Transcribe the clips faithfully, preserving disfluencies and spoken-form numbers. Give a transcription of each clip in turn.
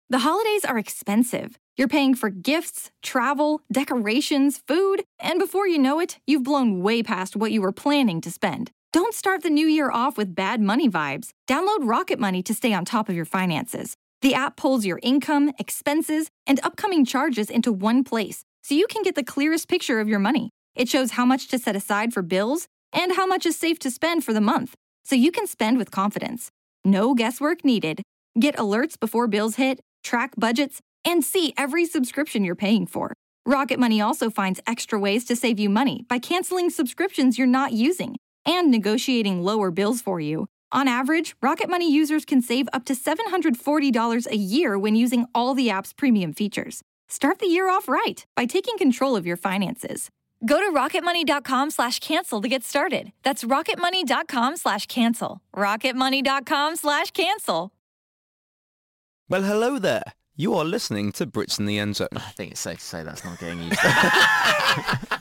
The holidays are expensive. You're paying for gifts, travel, decorations, food, and before you know it, you've blown way past what you were planning to spend. Don't start the new year off with bad money vibes. Download Rocket Money to stay on top of your finances. The app pulls your income, expenses, and upcoming charges into one place, so you can get the clearest picture of your money. It shows how much to set aside for bills and how much is safe to spend for the month, so you can spend with confidence. No guesswork needed. Get alerts before bills hit, track budgets, and see every subscription you're paying for. Rocket Money also finds extra ways to save you money by canceling subscriptions you're not using and negotiating lower bills for you. On average, Rocket Money users can save up to seven hundred forty dollars a year when using all the app's premium features. Start the year off right by taking control of your finances. Go to rocketmoney.com slash cancel to get started. That's rocketmoney.com slash cancel. rocketmoney.com slash cancel. Well, hello there. You are listening to Brits in the End Zone. I think it's safe to say that's not getting used to.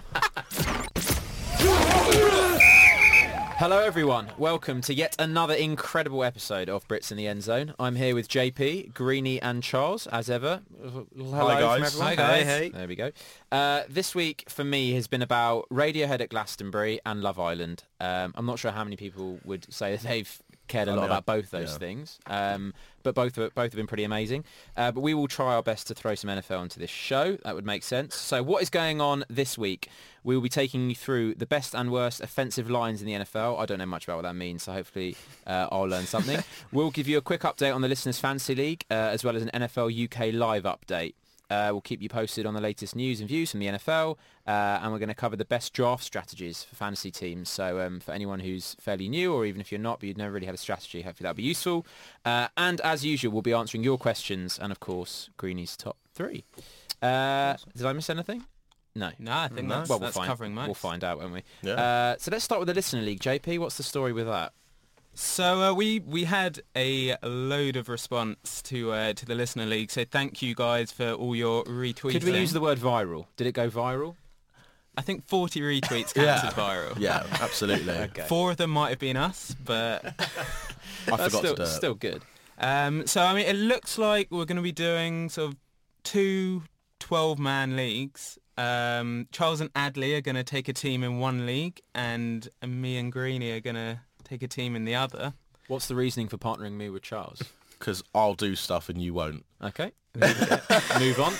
Hello everyone, welcome to yet another incredible episode of Brits in the End Zone. I'm here with J P, Greenie and Charles, as ever. Hello Hi guys. From everyone. Hi guys. Hey, hey. There we go. Uh, this week for me has been about Radiohead at Glastonbury and Love Island. Um, I'm not sure how many people would say that they've cared a I lot mean, about both those yeah. things, um, but both both have been pretty amazing. Uh, but we will try our best to throw some N F L into this show. That would make sense. So what is going on this week? We will be taking you through the best and worst offensive lines in the N F L. I don't know much about what that means, so hopefully uh, I'll learn something. We'll give you a quick update on the Listeners Fantasy League, uh, as well as an N F L U K live update. Uh, we'll keep you posted on the latest news and views from the N F L, uh, and we're going to cover the best draft strategies for fantasy teams. So um, for anyone who's fairly new, or even if you're not, but you've never really had a strategy, hopefully that'll be useful. Uh, and as usual, we'll be answering your questions and, of course, Greenie's top three. Uh, did I miss anything? No. No, I think No. that's, Well, we'll that's find, covering most. We'll find out, won't we? Yeah. Uh, so let's start with the Listener League. J P, what's the story with that? So uh, we we had a load of response to uh, to the Listener League. So thank you guys for all your retweets. Could we use the word viral? Did it go viral? I think forty retweets Yeah. counted viral. Yeah, absolutely. Okay. Four of them might have been us, but I That's forgot still, to do it. still good. um, so I mean, it looks like we're going to be doing sort of two twelve-man leagues. Um, Charles and Adley are going to take a team in one league, and me and Greenie are going to take a team in the other. What's the reasoning for partnering me with Charles? Because I'll do stuff and you won't. Okay. Move on.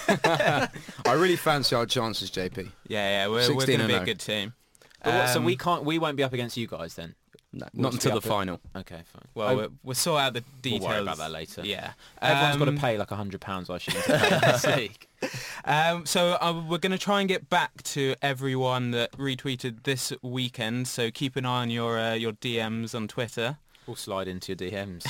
I really fancy our chances, J P. Yeah, yeah, we're, we're sixteen going to be a and oh. good team. But what, so Um, we can't. We won't be up against you guys then. No, We'll not just be until up the at- final. Okay, fine. Well, Oh, we'll, we'll sort out the we'll details. worry about that later. Yeah. Everyone's got Um, to pay like a hundred pounds. I should pay in this league. Um, so uh, we're going to try and get back to everyone that retweeted this weekend. So keep an eye on your uh, your D Ms on Twitter. We'll slide into your D Ms.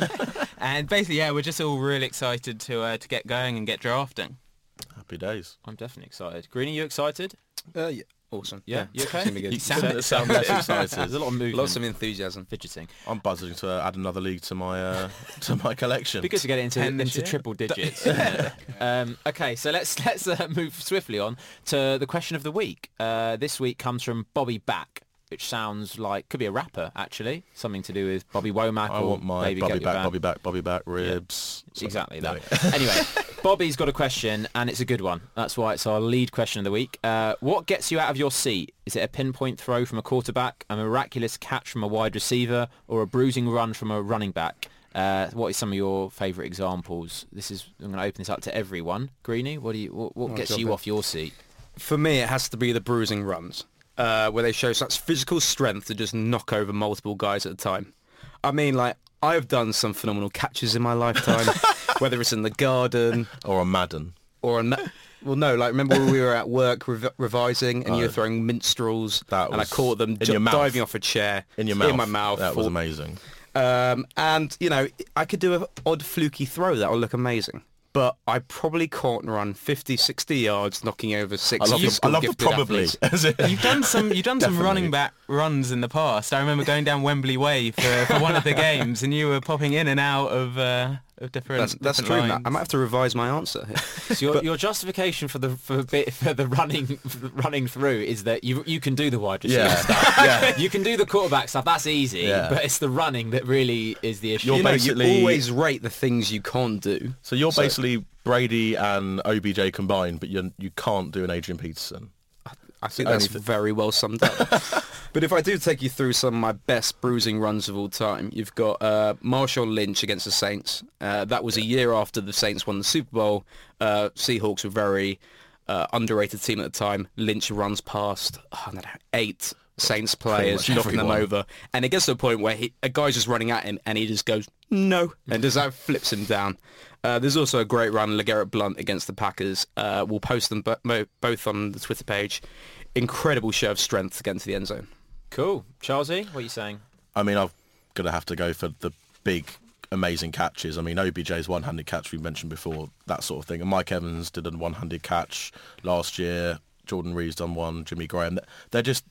And basically, yeah, we're just all really excited to uh, to get going and get drafting. Happy days. I'm definitely excited. Greenie, you excited? Uh, yeah. Awesome. Yeah, you okay? It's gonna be good. You sound- sound, sound less excited. There's a lot of movement. Lots of enthusiasm. fidgeting. I'm buzzing to uh, add another league to my uh, to my collection. Be good to get it into, Ten this into year. triple digits. Yeah. um, okay, so let's let's uh, move swiftly on to the question of the week. Uh, this week comes from Bobby Back, which sounds like could be a rapper actually, something to do with Bobby Womack I or want my Baby Bobby Get Your back, Band. Bobby back, Bobby back, ribs. Something. Exactly No. that. Anyway, Bobby's got a question, and it's a good one. That's why it's our lead question of the week. Uh, what gets you out of your seat? Is it a pinpoint throw from a quarterback, a miraculous catch from a wide receiver, or a bruising run from a running back? Uh, what is some of your favourite examples? This is. I'm going to open this up to everyone. Greenie, what do you? What, what Oh, gets jump you in. off your seat? For me, it has to be the bruising runs, uh, where they show such physical strength to just knock over multiple guys at a time. I mean, like, I've done some phenomenal catches in my lifetime, whether it's in the garden Or a Madden. or on... Well, no, like, remember when we were at work rev- revising and you were Oh. throwing minstrels That and I was caught them in ju- your mouth. diving off a chair In your mouth. in my mouth. That was fall- amazing. Um, and, you know, I could do an odd fluky throw that will look amazing. But I probably can't run fifty, sixty yards knocking over I six love, the, I physical love the gifted probably. athletes. As in- You've done some you've done some Definitely. running back runs in the past. I remember going down Wembley Way for, for one of the games, and you were popping in and out of uh, of different. That's, that's different true. Matt. lines. I might have to revise my answer here. So your, your justification for the for, bit, for the running for the running through is that you you can do the wide receiver Yeah. stuff. Yeah. You can do the quarterback stuff. That's easy. Yeah. But it's the running that really is the issue. You're you know, basically- you always rate the things you can't do. So you're So- basically Brady and O B J combined, but you you can't do an Adrian Peterson. I think the that's only thi- very well summed up. But if I do take you through some of my best bruising runs of all time, you've got uh, Marshawn Lynch against the Saints. Uh, that was a year after the Saints won the Super Bowl. Uh, Seahawks were very uh, underrated team at the time. Lynch runs past oh, I don't know, eight Saints players, much knocking them everyone. over. And it gets to a point where he, a guy's just running at him and he just goes, no, and just that flips him down. Uh, there's also a great run, LeGarrette Blount against the Packers. Uh, we'll post them bo- mo- both on the Twitter page. Incredible show of strength to get into the end zone. Cool. Charlesy, what are you saying? I mean, I'm going to have to go for the big, amazing catches. I mean, O B J's one-handed catch we mentioned before, that sort of thing. And Mike Evans did a one-handed catch last year. Jordan Reeves done one. Jimmy Graham. They're just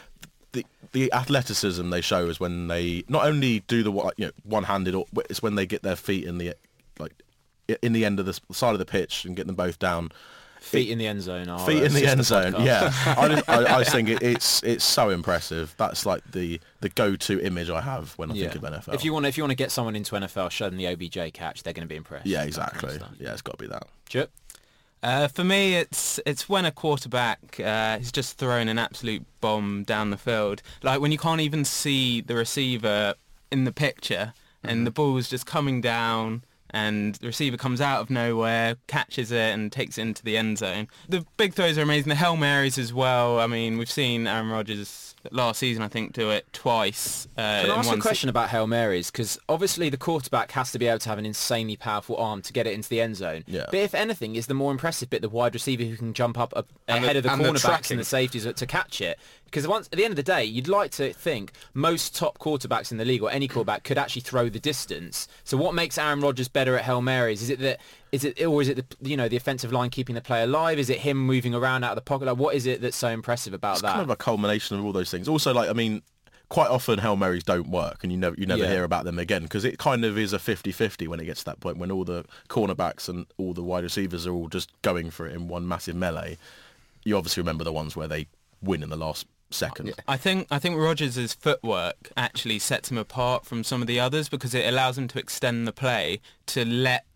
the the athleticism they show is when they not only do the you know one-handed, or it's when they get their feet in the like in the end of the side of the pitch and get them both down. Feet in the end zone. Are, Feet uh, in the sister end zone, podcast. yeah. I, just, I, I just think it, it's it's so impressive. That's like the, the go-to image I have when I Yeah. think of N F L. If you want, if you want to get someone into N F L, show them the O B J catch. They're going to be impressed. yeah, That kind of exactly. stuff. Yeah, it's got to be that. Chip? Uh, for me, it's it's when a quarterback uh, is just throwing an absolute bomb down the field, like when you can't even see the receiver in the picture, and the ball's just coming down, and the receiver comes out of nowhere, catches it, and takes it into the end zone. The big throws are amazing. The Hail Marys as well. I mean, we've seen Aaron Rodgers last season, I think, do it twice. Uh, Can in I ask you one a question about Hail Marys? Because obviously the quarterback has to be able to have an insanely powerful arm to get it into the end zone. Yeah. But if anything, is the more impressive bit the wide receiver who can jump up a, And the- ahead of the and the cornerbacks tracking. and the safeties to catch it? Because once at the end of the day, you'd like to think most top quarterbacks in the league or any quarterback could actually throw the distance. So what makes Aaron Rodgers better at Hail Marys? Is it that is it or is it the you know the offensive line keeping the play alive? Is it him moving around out of the pocket? Like what is it that's so impressive about It's that? kind of a culmination of all those things. Also, like I mean, quite often Hail Marys don't work, and you never you never Yeah. hear about them again because it kind of is a fifty-fifty when it gets to that point when all the cornerbacks and all the wide receivers are all just going for it in one massive melee. You obviously remember the ones where they win in the last second. I think I think Rodgers' footwork actually sets him apart from some of the others because it allows him to extend the play to let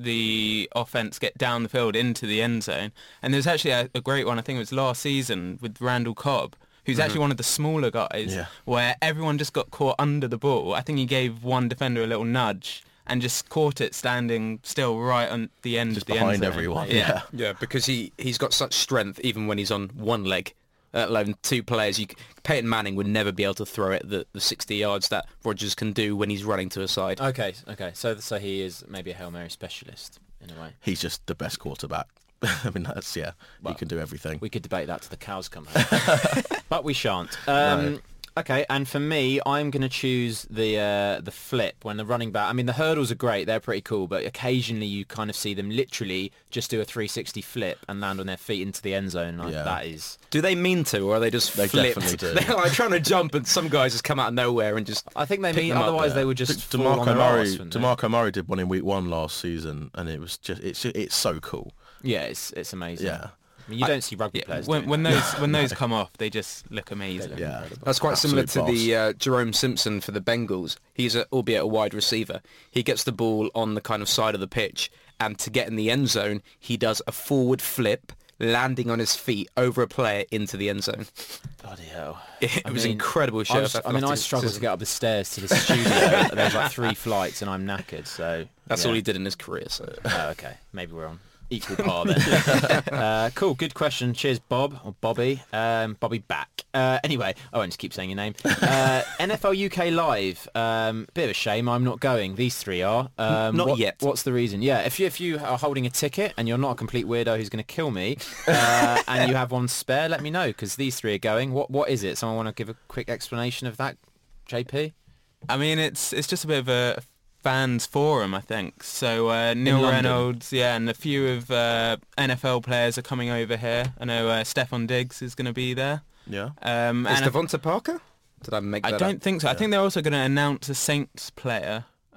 the offense get down the field into the end zone. And there's actually a, a great one, I think it was last season, with Randall Cobb, who's actually one of the smaller guys, Yeah. where everyone just got caught under the ball. I think he gave one defender a little nudge and just caught it standing still right on the end Just of the end behind zone. everyone. Yeah. Yeah. Yeah, because he, he's got such strength even when he's on one leg, let alone two players. You, c- Peyton Manning would never be able to throw it the, the sixty yards that Rodgers can do when he's running to a side. Okay, okay. So so he is maybe a Hail Mary specialist in a way. He's just the best quarterback. I mean, that's yeah. Well, he can do everything. We could debate that till the cows come home, but we shan't. Um, No. Okay, and for me, I'm going to choose the uh, the flip when the running back. I mean, the hurdles are great; they're pretty cool. But occasionally, you kind of see them literally just do a three sixty flip and land on their feet into the end zone. Like, Yeah. That is. Do they mean to, or are they just They flipped? definitely do. They're like trying to jump, and some guys just come out of nowhere and just. I think they Pick mean. them up Otherwise, there. they would just De- fall on DeMarco their Murray, arse, wouldn't they? DeMarco Murray did one in week one last season, and it was just it's it's so cool. Yeah, it's it's amazing. Yeah. I mean, you I- don't see rugby Yeah, players when doing when that. those when those come off, they just look amazing. Yeah, That's quite similar Absolute to the boss. uh, Jerome Simpson for the Bengals. He's a, albeit a wide receiver. He gets the ball on the kind of side of the pitch, and to get in the end zone, he does a forward flip, landing on his feet over a player into the end zone. Bloody hell. It I was mean, incredible show. I, was- of I mean, I athleticism. struggled to get up the stairs to the studio. There's like three flights, and I'm knackered. So That's yeah. all he did in his career. So. Oh, okay. Maybe we're on equal par then. uh, cool. Good question. Cheers, Bob or Bobby. Um, Bobby back. Uh, anyway, I won't just keep saying your name. Uh, N F L U K Live. Um, bit of a shame I'm not going. These three are. Um, Not what- yet. What's the reason? Yeah, if you if you are holding a ticket and you're not a complete weirdo who's going to kill me, uh, and you have one spare, let me know because these three are going. What what is it? Someone want to give a quick explanation of that, J P? I mean, it's it's just a bit of a fans forum, I think. So uh, Neil London. Reynolds, yeah, and a few of uh, N F L players are coming over here. I know uh, Stephon Diggs is going to be there. yeah. Um, Is and I- Devonta Parker? Did I make I that don't up? think so. I think they're also going to announce a Saints player.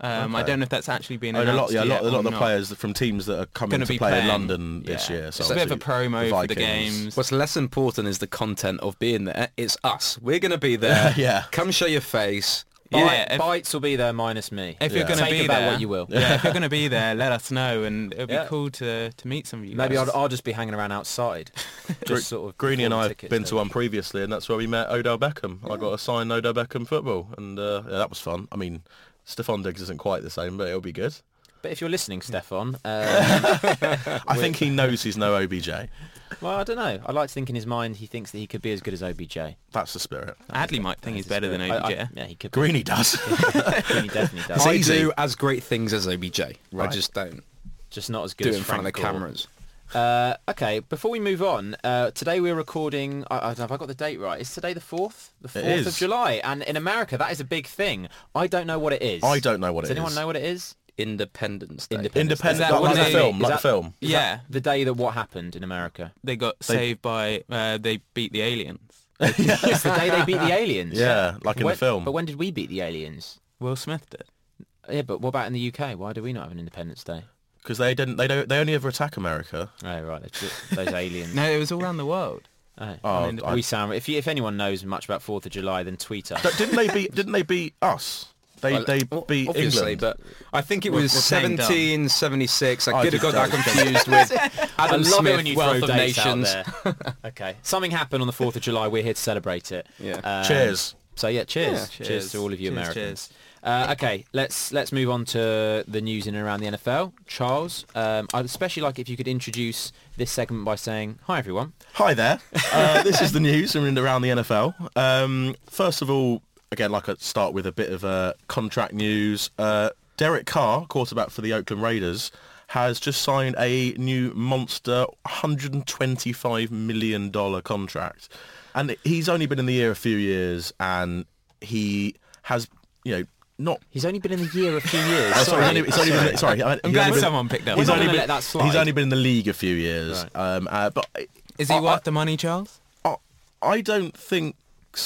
Um, I Okay. don't know if that's actually been I mean, a announced lot, yeah, a lot, yet a lot or of the not. players from teams that are coming Gonna to be play in playing, London this yeah. year. So It's a bit of a obviously promo for the Vikings. games. What's less important is the content of being there. It's us. We're going to be there. Yeah. Come show your face. Bite, Yeah, if- Bites will be there minus me. If Yeah. you're going to Take be about there, what you will. Yeah, if you're going to be there, let us know, and it'll be Yeah. cool to to meet some of you. Maybe guys. I'll, I'll just be hanging around outside. just sort of Greeny and before I the have tickets been go. to one previously, and that's where we met Odell Beckham. I got a signed Odell Beckham football, and uh, yeah, that was fun. I mean, Stephon Diggs isn't quite the same, but it'll be good. But if you're listening, Stefan, um, I think he knows he's no O B J. well, I don't know. I like to think in his mind he thinks that he could be as good as O B J. That's the spirit. Adley might think he's better than I- I- O B J. yeah, he could. Greeny does. Greeny definitely does. I easy. do as great things as O B J. I Right. just don't Just not as good do as it in front of the Frank Gore. cameras. Uh, okay, before we move on, uh, today we're recording. I, I don't know if I got the date right. Is today the fourth? The fourth is. of July, and in America that is a big thing. I don't know what it is. I don't know what Does it anyone is. know what it is? Independence Day. Independence Day. Independent, Is that like, what like the they- film, is like that- the film. Is Yeah. that the day that what happened in America? They got saved by uh, they beat the aliens. It's the day they beat the aliens. Yeah, like in When- the film. But when did we beat the aliens? Will Smith did. Yeah, but what about in the U K? Why do we not have an Independence Day? Because they didn't, they don't, they only ever attack America. Oh right, those, those aliens. No, it was all around the world. Oh. Oh, mean, I- we sound. If you, if anyone knows much about Fourth of July, then tweet us. Don't- didn't they beat? Didn't they beat us? They Well, they o- beat obviously, England. but I think it We're- was we're playing dumb. seventeen seventy-six. I I could have just got that don't- confused with I Adam love it Smith, when you Wealth throw of dates out Nations. there. Okay, something happened on the Fourth of July. We're here to celebrate it. Yeah. Um, Cheers. So yeah, cheers. Yeah, cheers, to all of you cheers, Americans. cheers. Uh, okay, let's let's move on to the news in and around the N F L. Charles, um, I'd especially like if you could introduce this segment by saying, "Hi everyone." Hi there. Uh, this is the news in and around the N F L. Um, first of all, again, like I start with a bit of uh, contract news. Uh, Derek Carr, quarterback for the Oakland Raiders, has just signed a new monster one hundred twenty-five million dollars contract. And he's only been in the year a few years, and he has, you know, not... He's only been in the year a few years. Oh, sorry, he's only, he's only been, sorry, I- I'm he's glad only been- someone picked up. We're He's not only, gonna been, let that slide. he's only been in the league a few years. Right. Um, uh, but Is he I- worth the money, Charles? I, I don't think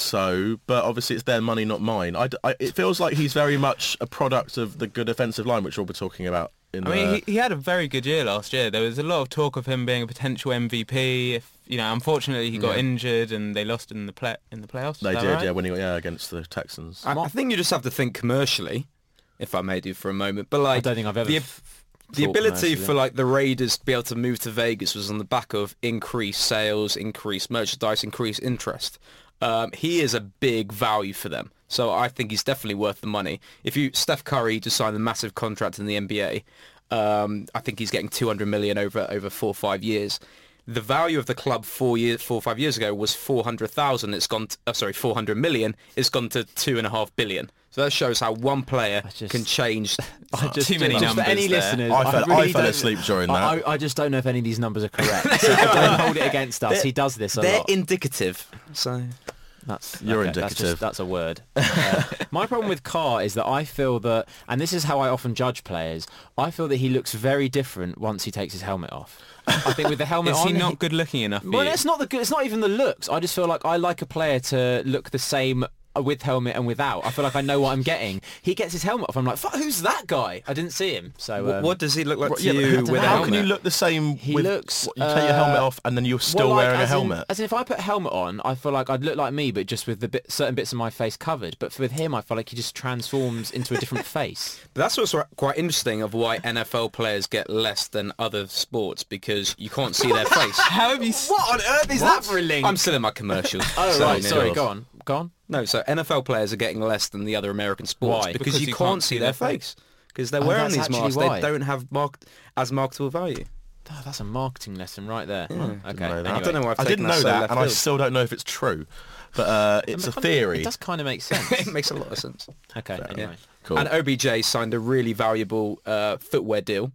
so, but obviously it's their money, not mine. I, I- it feels like he's very much a product of the good offensive line, which we'll be talking about in I the... mean, he, he had a very good year last year. There was a lot of talk of him being a potential M V P. If you know, unfortunately, he got Yeah. injured and they lost in the play in the playoffs. Is they that did, right? yeah, winning yeah, against the Texans. I, I think you just have to think commercially, if I may do for a moment. But I like, don't think I've ever. the, f- the thought ability commercially. for like the Raiders to be able to move to Vegas was on the back of increased sales, increased merchandise, increased interest. Um, he is a big value for them, so I think he's definitely worth the money. If you Steph Curry just signed a massive contract in the N B A, um, I think he's getting two hundred million over over four or five years. The value of the club four years, four or five years ago was four hundred thousand. It's gone, to, uh, sorry, four hundred million. It's gone to two and a half billion. So that shows how one player I just- can change. I just, Too many just numbers for any there. listeners, I fell, really I fell don't- asleep during I, that. I, I just don't know if any of these numbers are correct. So don't hold it against us. They're- He does this a They're lot. indicative. So That's You're okay, That's, indicative. just, that's a word. Uh, my problem with Carr is that I feel that, and this is how I often judge players, I feel that he looks very different once he takes his helmet off. I think with the helmet Is on, he not good looking enough for Well, you? it's not the good. It's not even the looks. I just feel like I like a player to look the same with helmet and without. I feel like I know what I'm getting. He gets his helmet off. I'm like, fuck, who's that guy? I didn't see him. So what, um, what does he look like Right, to yeah, but you how- with a how helmet? can you look the same He with... looks, what, you take your helmet uh, off and then you're still well, like, wearing a as in- helmet? as in, if I put a helmet on, I feel like I'd look like me, but just with the bit, certain bits of my face covered. But with him, I feel like he just transforms into a different face. But that's what's quite interesting of why N F L players get less than other sports, because you can't see their face. How have you? s- What on earth is that for a link? I'm still in my commercials. oh so, right, no. sorry. Go on, go on. No, so N F L players are getting less than the other American sports Why? because, Because you, you can't, can't see see their their face because they're Oh, wearing that's these actually masks. why. They don't have marked as marketable value. Oh, that's a marketing lesson right there. Okay. Didn't know that. I anyway. don't know why I've I taken didn't know so that, left and I field. still don't know if it's true. But uh, it's a It theory. does kind of make sense. it makes a lot of sense. Okay. Anyway. Cool. And O B J signed a really valuable uh, footwear deal.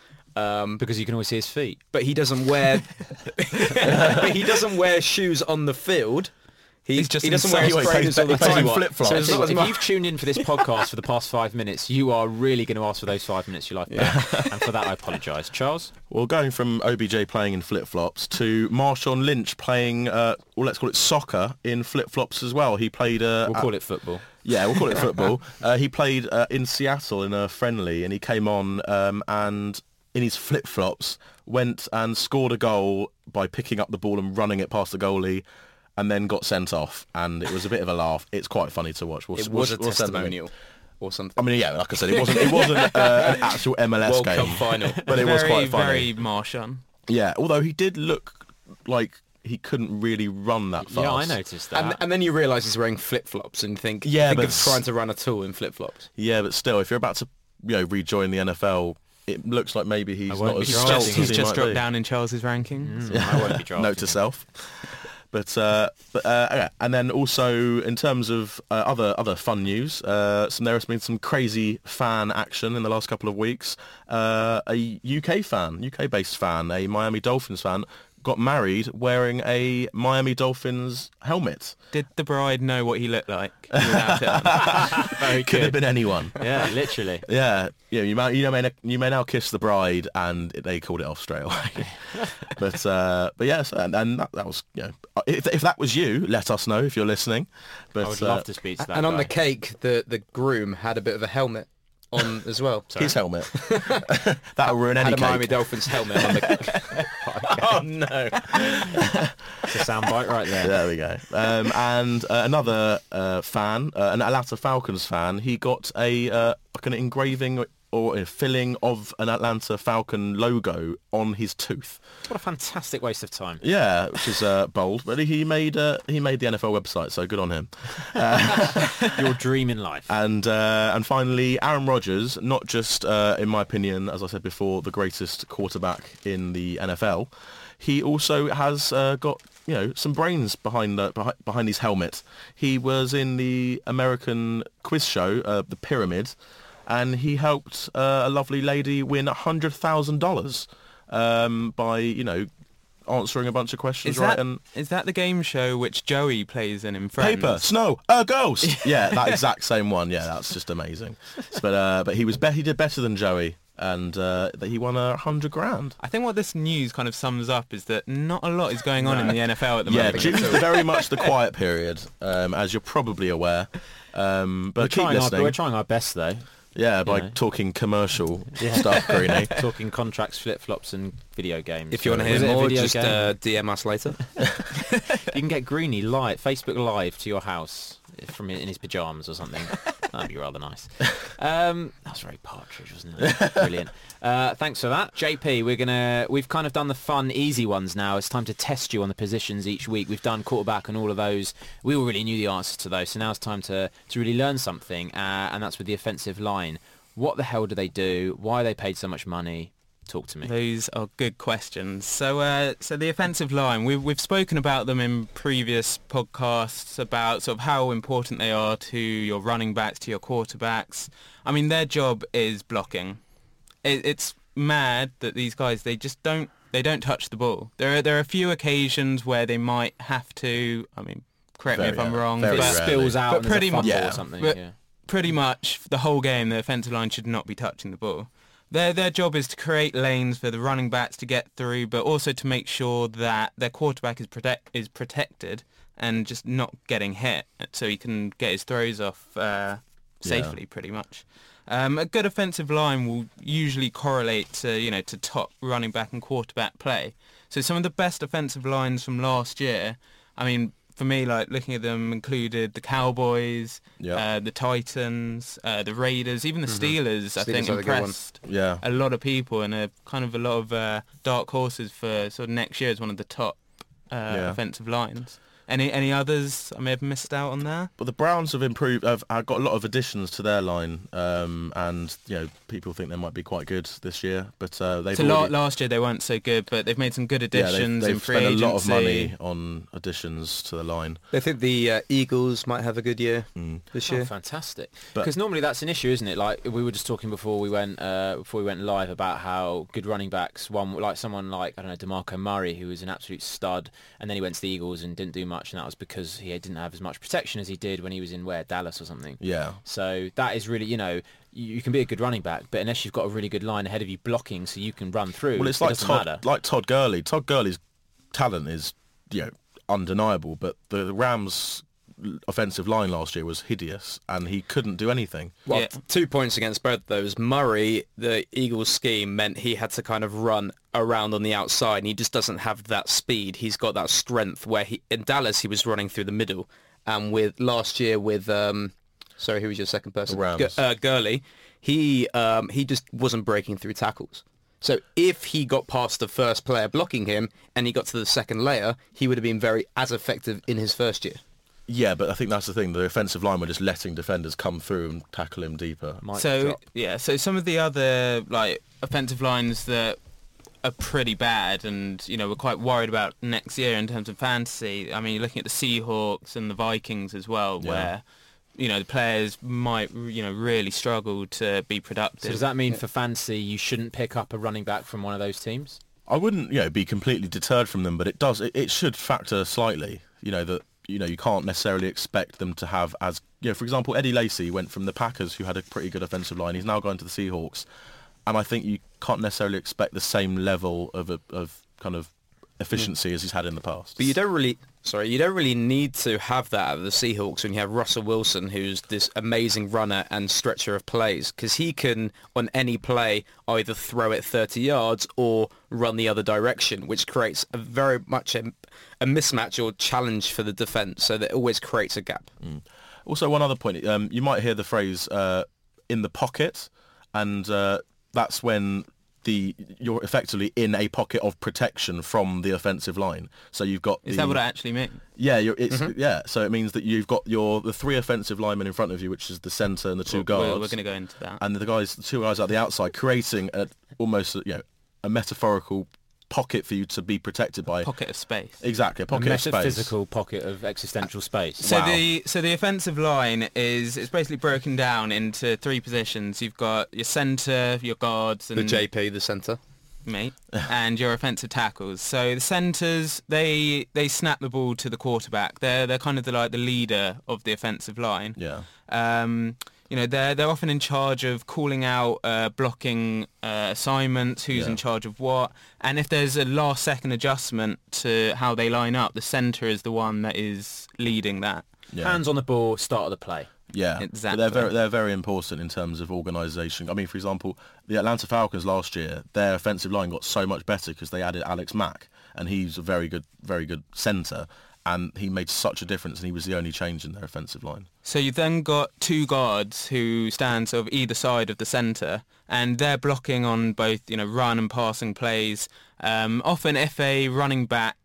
Um, Because you can always see his feet. but he doesn't wear but he doesn't wear shoes on the field. He, He's just he doesn't in wear his socks. trainers all the He plays in time. flip-flops. So it's not as if much- you've tuned in for this podcast for the past five minutes, you are really going to ask for those five minutes of your life back. And for that, I apologise. Charles? Well, going from O B J playing in flip-flops to Marshawn Lynch playing, uh, well, let's call it soccer in flip-flops as well. He played... Uh, We'll at- call it football. Yeah, we'll call it football. Uh, he played uh, in Seattle in a friendly, and he came on um, and in his flip-flops went and scored a goal by picking up the ball and running it past the goalie, and then got sent off. And it was a bit of a laugh. It's quite funny to watch. We'll, It we'll, was a we'll send them in. testimonial or something. I mean, yeah, like I said, it wasn't it wasn't uh, an actual M L S World game, Cup final. but it was very, quite funny. very Marchand. Yeah, although he did look like he couldn't really run that fast. Yeah, I noticed that. And, and then you realise he's wearing flip-flops and you think, Yeah, think but of s- trying to run at all in flip-flops. Yeah, but still, if you're about to, you know, rejoin the N F L, it looks like maybe he's won't not be as He's drafting stealthy just, him. as he's he just might dropped be. down in Charles's rankings. Mm, I won't be drafting Note to him. self. But uh, but uh, yeah. And then also in terms of uh, other other fun news, uh, some there has been some crazy fan action in the last couple of weeks. Uh, a U K fan, U K based fan, a Miami Dolphins fan, got married wearing a Miami Dolphins helmet. Did the bride know what he looked like without it on? Very Could have good. been anyone. Yeah, literally. Yeah, yeah. You may, you may, you may now kiss the bride, and they called it off straight away. but, uh, but yes, and, and that, that was, you know, if, if that was you, let us know if you're listening. But I would uh, love to speak to that And on guy. the cake, the, the groom had a bit of a helmet on as well. his helmet that'll ruin any Had a Miami cake. Dolphins helmet on the Oh no! It's a soundbite right there. There we go. Um, and uh, another uh, fan, uh, an Atlanta Falcons fan, he got a uh, like an engraving or a filling of an Atlanta Falcon logo on his tooth. What a fantastic waste of time. Yeah, which is uh, bold, but he made uh, he made the N F L website, so good on him. Your dream in life. And uh, and finally, Aaron Rodgers, not just uh, in my opinion, as I said before, the greatest quarterback in the N F L. He also has uh, got you know some brains behind the behind, behind his helmet. He was in the American quiz show, uh, The Pyramid, and he helped uh, a lovely lady win a hundred thousand dollars um, by you know answering a bunch of questions Is right that, and. is that the game show which Joey plays in in Friends? Paper, snow, a ghost. Yeah, that exact same one. Yeah, that's just amazing. But uh, but he was be- he did better than Joey, and uh, that he won a hundred grand. I think what this news kind of sums up is that not a lot is going on in the N F L at the Yeah, moment. June's very much the quiet period, um, as you're probably aware. Um, but We're keep trying, our, listening. we're trying our best, though. Yeah, by know. talking commercial stuff, Greenie. Talking contracts, flip-flops and video games. If you want to Was hear it a more, video just game? uh, D M us later. You can get Greenie live, Facebook Live to your house from in his pyjamas or something. That'd be rather nice. Um, that was very Partridge, wasn't it? Brilliant. Uh, thanks for that, J P. We're gonna we've kind of done the fun, easy ones now. It's time to test you on the positions each week. We've done quarterback and all of those. We already knew the answers to those, so now it's time to to really learn something, uh, and that's with the offensive line. What the hell do they do? Why are they paid so much money? Talk to me. Those are good questions. So, uh, so the offensive line, we've we've spoken about them in previous podcasts about sort of how important they are to your running backs, to your quarterbacks. I mean, their job is blocking. It, it's mad that these guys they just don't they don't touch the ball. There are there are a few occasions where they might have to. I mean, correct me Very if I'm rare- wrong, very If it but rarely. spills out But and there's pretty a mu- fumble Yeah. or something. But- yeah. pretty much the whole game, the offensive line should not be touching the ball. Their their job is to create lanes for the running backs to get through, but also to make sure that their quarterback is protect is protected and just not getting hit, so he can get his throws off uh, safely, pretty much. Um, a good offensive line will usually correlate to you know to top running back and quarterback play. So some of the best offensive lines from last year, I mean. For me, like looking at them, included the Cowboys, Yeah. uh, the Titans, uh, the Raiders, even the Steelers. I Steelers think are the good one. impressed Yeah. a lot of people, and a kind of a lot of uh, dark horses for sort of next year as one of the top uh, Yeah. offensive lines. Any any others I may have missed out on there? But the Browns have improved. Have, have got a lot of additions to their line, um, and you know people think they might be quite good this year. But uh, they've So la- already, last year they weren't so good, but they've made some good yeah, they've, additions in they've free spent a agency. lot of money on additions to the line. They think the uh, Eagles might have a good year Mm. this Oh, year. fantastic! But- Because normally that's an issue, isn't it? Like we were just talking before we went uh, before we went live about how good running backs. One like someone like I don't know DeMarco Murray, who was an absolute stud, and then he went to the Eagles and didn't do much, and that was because he didn't have as much protection as he did when he was in where Dallas or something. Yeah. So that is really, you know, you, you can be a good running back, but unless you've got a really good line ahead of you blocking, so you can run through. Well, it's it like doesn't Todd, matter. like Todd Gurley. Todd Gurley's talent is, you know, undeniable. But the Rams offensive line last year was hideous, and he couldn't do anything. Well, Yeah. two points against both of those. Murray, the Eagles scheme meant he had to kind of run around on the outside, and he just doesn't have that speed. He's got that strength where he in Dallas he was running through the middle, and with last year with um, sorry, who was your second person? The Rams. Gu- uh, Gurley. He um, he just wasn't breaking through tackles. So if he got past the first player blocking him and he got to the second layer, he would have been very as effective in his first year. Yeah, but I think that's the thing. The offensive line were just letting defenders come through and tackle him deeper. Might So drop. yeah, so some of the other like offensive lines that are pretty bad, and you know we're quite worried about next year in terms of fantasy. I mean, you're looking at the Seahawks and the Vikings as well, Yeah. where you know the players might you know really struggle to be productive. So does that mean for fantasy you shouldn't pick up a running back from one of those teams? I wouldn't, you know, be completely deterred from them, but it does. It, it should factor slightly. You know that you know you can't necessarily expect them to have as you know. For example, Eddie Lacy went from the Packers, who had a pretty good offensive line. He's now going to the Seahawks, and I think you can't necessarily expect the same level of a, of kind of efficiency as he's had in the past. But you don't really, sorry, you don't really need to have that out of the Seahawks when you have Russell Wilson, who's this amazing runner and stretcher of plays, because he can, on any play, either throw it thirty yards or run the other direction, which creates a very much a, a mismatch or challenge for the defence, so that it always creates a gap. Mm. Also, one other point, um, you might hear the phrase uh, "in the pocket," and uh, that's when the you're effectively in a pocket of protection from the offensive line. So you've got Is the, that what it actually means? yeah, you're, it's Mm-hmm. yeah. So it means that you've got your the three offensive linemen in front of you, which is the centre and the two We're, guards, we're going to go into that. and the guys, the two guys at the outside, creating a, almost you know a metaphorical pocket for you to be protected by. Pocket of space. Exactly, a pocket a of space. metaphysical pocket of existential space. So Wow. the so the offensive line is it's basically broken down into three positions. You've got your centre, your guards, and The J P, the centre. mate, and your offensive tackles. So the centres, they they snap the ball to the quarterback. They're they're kind of the like the leader of the offensive line. Yeah. Um, you know, they're they're often in charge of calling out uh, blocking uh, assignments, who's Yeah. in charge of what, and if there's a last second adjustment to how they line up, the centre is the one that is leading that. Yeah. Hands on the ball, start of the play. Yeah, Exactly. But they're very they're very important in terms of organisation. I mean, for example, the Atlanta Falcons last year, their offensive line got so much better because they added Alex Mack, and he's a very good very good centre, and he made such a difference, and he was the only change in their offensive line. So you've then got two guards who stand sort of either side of the centre, and they're blocking on both, you know, run and passing plays. Um, often, if a running back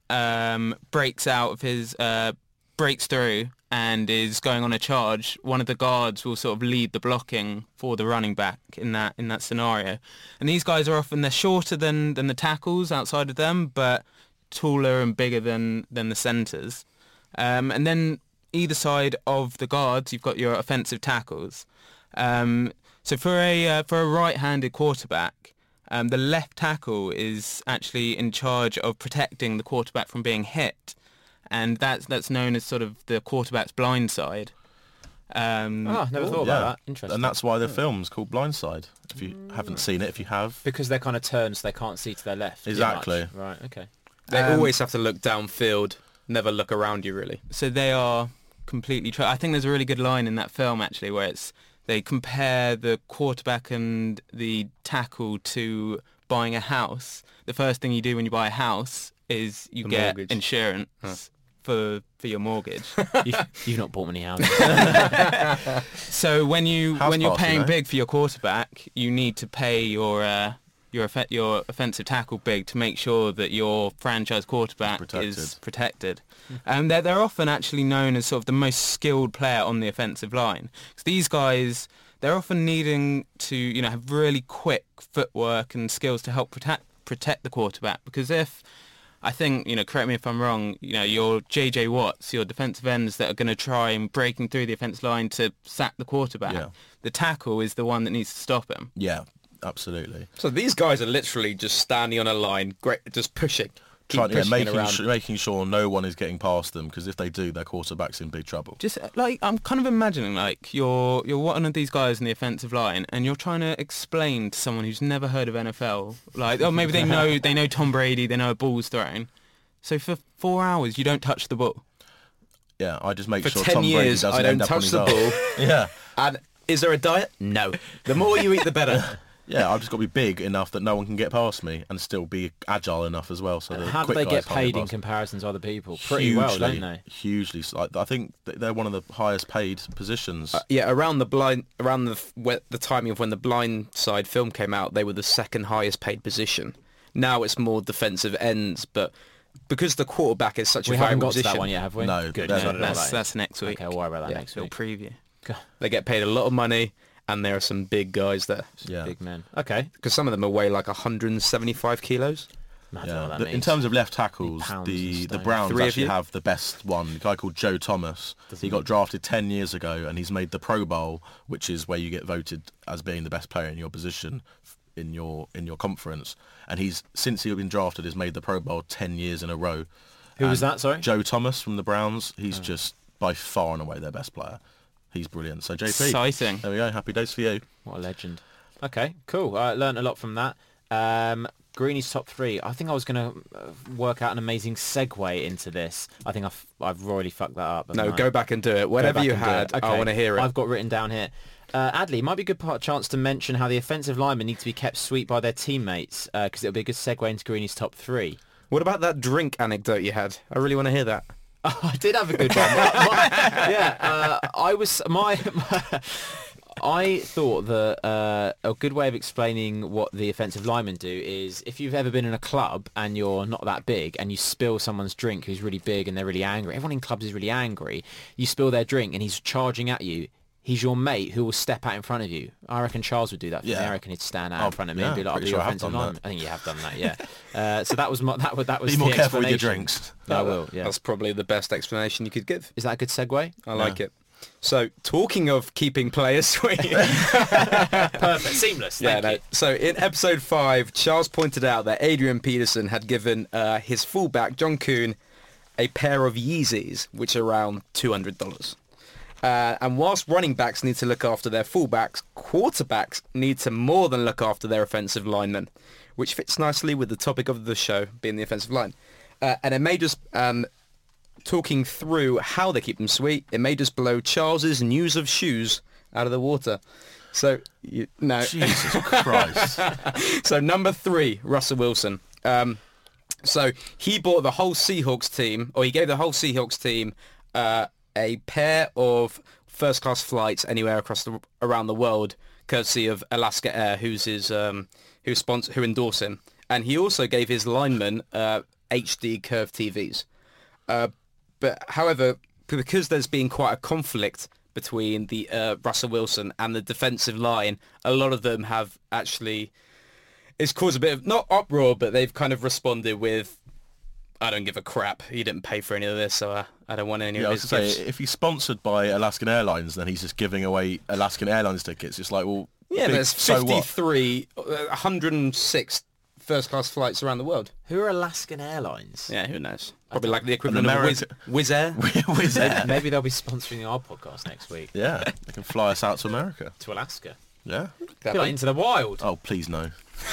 um, breaks out of his uh, breaks through and is going on a charge, one of the guards will sort of lead the blocking for the running back in that in that scenario. And these guys are often they're shorter than than the tackles outside of them, but taller and bigger than than the centres. Um, and then either side of the guards, you've got your offensive tackles. Um, so for a uh, for a right-handed quarterback, um, the left tackle is actually in charge of protecting the quarterback from being hit, and that's that's known as sort of the quarterback's blind side. Um, Ah, never thought yeah, about that. Interesting. and that's why the film's called Blindside. If you haven't seen it, if you have, because they're kind of turned so they can't see to their left. too Exactly. much. Right, okay. They Um, always have to look downfield, never look around you, really. So they are completely. Tra- I think there's a really good line in that film actually, where it's they compare the quarterback and the tackle to buying a house. The first thing you do when you buy a house is you The get mortgage. insurance Huh. for for your mortgage. you've, you've not bought many houses. So when you House when you're party, paying no? big for your quarterback, you need to pay your uh, your offe- your offensive tackle big to make sure that your franchise quarterback Protected. is protected. And they're they're often actually known as sort of the most skilled player on the offensive line. 'Cause these guys, they're often needing to you know have really quick footwork and skills to help protect protect the quarterback. Because if I think, you know, correct me if I'm wrong, you know, your J J Watts, your defensive ends that are going to try and breaking through the offensive line to sack the quarterback. Yeah. The tackle is the one that needs to stop him. yeah, absolutely. So these guys are literally just standing on a line, great, just pushing, keep Trying, yeah, pushing it making around. su- making sure no one is getting past them, because if they do, their quarterback's in big trouble. Just uh, like I'm kind of imagining like you're you're one of these guys in the offensive line and you're trying to explain to someone who's never heard of N F L, like oh maybe they know they know Tom Brady, they know a ball's thrown. So for four hours you don't touch the ball. Yeah, I just make For sure ten Tom Brady years, doesn't I don't end up on touch his the arse. ball. Yeah. And is there a diet? No. The more you eat, the better. Yeah, I've just got to be big enough that no one can get past me and still be agile enough as well. So the How do quick they guys get can't paid in past. comparison to other people? Pretty hugely, well, don't they? Hugely. Like, I think that they're one of the highest paid positions. Uh, yeah, around the blind, around the f- whe- the timing of when the Blind Side film came out, they were the second highest paid position. Now it's more defensive ends, but because the quarterback is such We a haven't valuable got to position, that one yet, have we? No, Good. there's so I a- don't know That's, that. that's next week. Okay, I'll worry about that Yeah, next Little week. preview. they get paid a lot of money, and there are some big guys there. yeah. Big men. Okay. Because some of them are weigh like one hundred seventy-five kilos. I don't know Yeah. what that The- means. in terms of left tackles, Pounds the and the stone. Browns Three of actually you? have the best one. A guy called Joe Thomas. He got drafted ten years ago, and he's made the Pro Bowl, which is where you get voted as being the best player in your position f- in your in your conference. And he's since he's been drafted, has made the Pro Bowl ten years in a row. Who was And that, sorry? Joe Thomas from the Browns. He's just by far and away their best player. He's brilliant. So J P, Exciting. there we go. Happy days for you. What a legend. Okay, cool. I learned a lot from that. Um, Greeny's top three. I think I was going to uh, work out an amazing segue into this. I think I've, I've royally fucked that up. haven't No, I? go back and do it. Go Whatever back you and do had, it. I Okay. want to hear it. I've got written down here. Uh, Adley, might be a good part, chance to mention how the offensive linemen need to be kept sweet by their teammates, because it'll be a good segue into Greeny's top three. What about that drink anecdote you had? I really want to hear that. I did have a good one. My- my- yeah, uh, I was my, my I thought that uh, a good way of explaining what the offensive linemen do is if you've ever been in a club and you're not that big and you spill someone's drink who's really big and they're really angry. Everyone in clubs is really angry. You spill their drink and he's charging at you. He's your mate who will step out in front of you. I reckon Charles would do that for Yeah. me. I reckon he'd stand out Oh, in front of me yeah, and be like, I'll pretty be sure your I have offensive done that. lineman. I think you have done that, yeah. Uh, so that was my, that, was- that was Be the more careful with your explanation. drinks. I will, yeah. That's probably the best explanation you could give. Is that a good segue? I like it. So, talking of keeping players sweet. Perfect. Seamless. Yeah, Thank no. you. So in episode five, Charles pointed out that Adrian Peterson had given uh, his fullback, John Kuhn, a pair of Yeezys, which are around two hundred dollars. Uh, and whilst running backs need to look after their fullbacks, quarterbacks need to more than look after their offensive linemen, which fits nicely with the topic of the show, being the offensive line. Uh, and it may just, um, talking through how they keep them sweet, it may just blow Charles's news of shoes out of the water. So, you, no. Jesus Christ. So number three, Russell Wilson. Um, so he bought the whole Seahawks team, or he gave the whole Seahawks team uh, a pair of first-class flights anywhere across the around the world, courtesy of Alaska Air, who's his um, who sponsor who endorse him, and he also gave his linemen uh, H D curved T Vs. Uh, but however, because there's been quite a conflict between the uh, Russell Wilson and the defensive line, a lot of them have actually, it's caused a bit of, not uproar, but they've kind of responded with, I don't give a crap. He didn't pay for any of this, so I, I don't want any Yeah, I of was his going to gifts. say, if he's sponsored by Alaskan Airlines, then he's just giving away Alaskan Airlines tickets. It's like, well, Yeah, big- there's so what? fifty-three, uh, one hundred six first-class flights around the world. Who are Alaskan Airlines? Yeah, who knows? Probably like the equivalent America- of Wizz, Wizz Air. Wizz Air. Maybe they'll be sponsoring our podcast next week Yeah, they can fly us out to America. to Alaska. Yeah. Feel like Into the Wild. Oh, please no.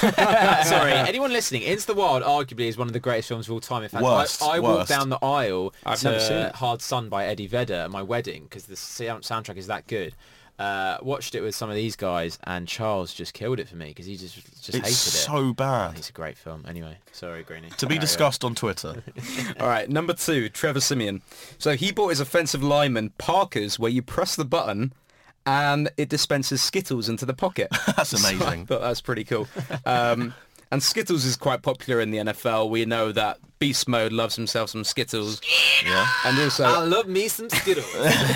Sorry, anyone listening, Into the Wild arguably is one of the greatest films of all time. In fact, Worst, I, I walked worst. down the aisle I've to never seen it. Hard Sun by Eddie Vedder at my wedding because the sound- soundtrack is that good. Uh, watched it with some of these guys, and Charles just killed it for me because he just just hated It's it. so bad. It's a great film. Anyway, sorry, Greeny. To be Carry on. discussed on Twitter. All right, number two, Trevor Simeon. So he bought his offensive lineman Parker's, where you press the button and it dispenses Skittles into the pocket. That's So I amazing. thought that's pretty cool. Um, and Skittles is quite popular in the N F L. We know that Beast Mode loves himself some Skittles. Yeah. And also, I love me some Skittles.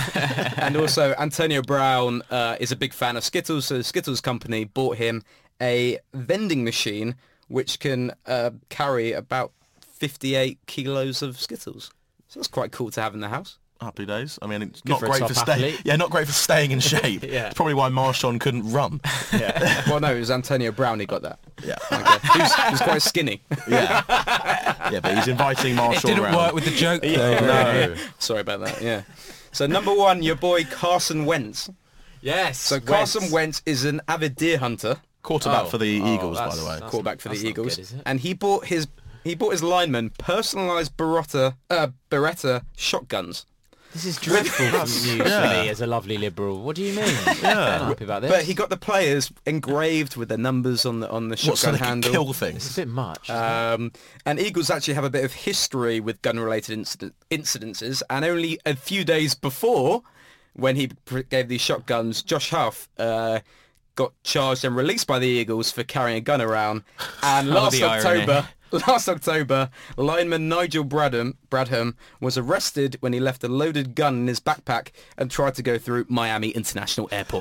and also Antonio Brown uh, is a big fan of Skittles, so the Skittles company bought him a vending machine which can uh, carry about fifty-eight kilos of Skittles. So that's quite cool to have in the house. Happy days. I mean, it's Good not for a great top for staying. athlete. Yeah, not great for staying in shape. Yeah. It's probably why Marshawn couldn't run. yeah. Well, no, it was Antonio Brown who got that. Yeah. Okay. He, was, he was quite skinny. Yeah. Yeah, but he's inviting Marshall It didn't around. work with the joke though. No. Sorry about that, yeah. So number one, your boy Carson Wentz. Yes. So Carson Wentz is an avid deer hunter, Quarterback Oh. for the Oh, Eagles, by that's- the way. that's- quarterback for the that's not Eagles, good, is it? and he bought his he bought his lineman personalised Beretta uh, Beretta shotguns. This is dreadful news for Yeah. me as a lovely liberal. What do you mean? Yeah. I'm not happy about this. But he got the players engraved with their numbers on the on the What, so shotgun they can handle. kill It's things? a bit much. isn't it? Um, and Eagles actually have a bit of history with gun-related incident- incidences, and only a few days before, when he pr- gave these shotguns, Josh Huff uh, got charged and released by the Eagles for carrying a gun around. And Oh, last the irony. October, last October, lineman Nigel Bradham, Bradham was arrested when he left a loaded gun in his backpack and tried to go through Miami International Airport.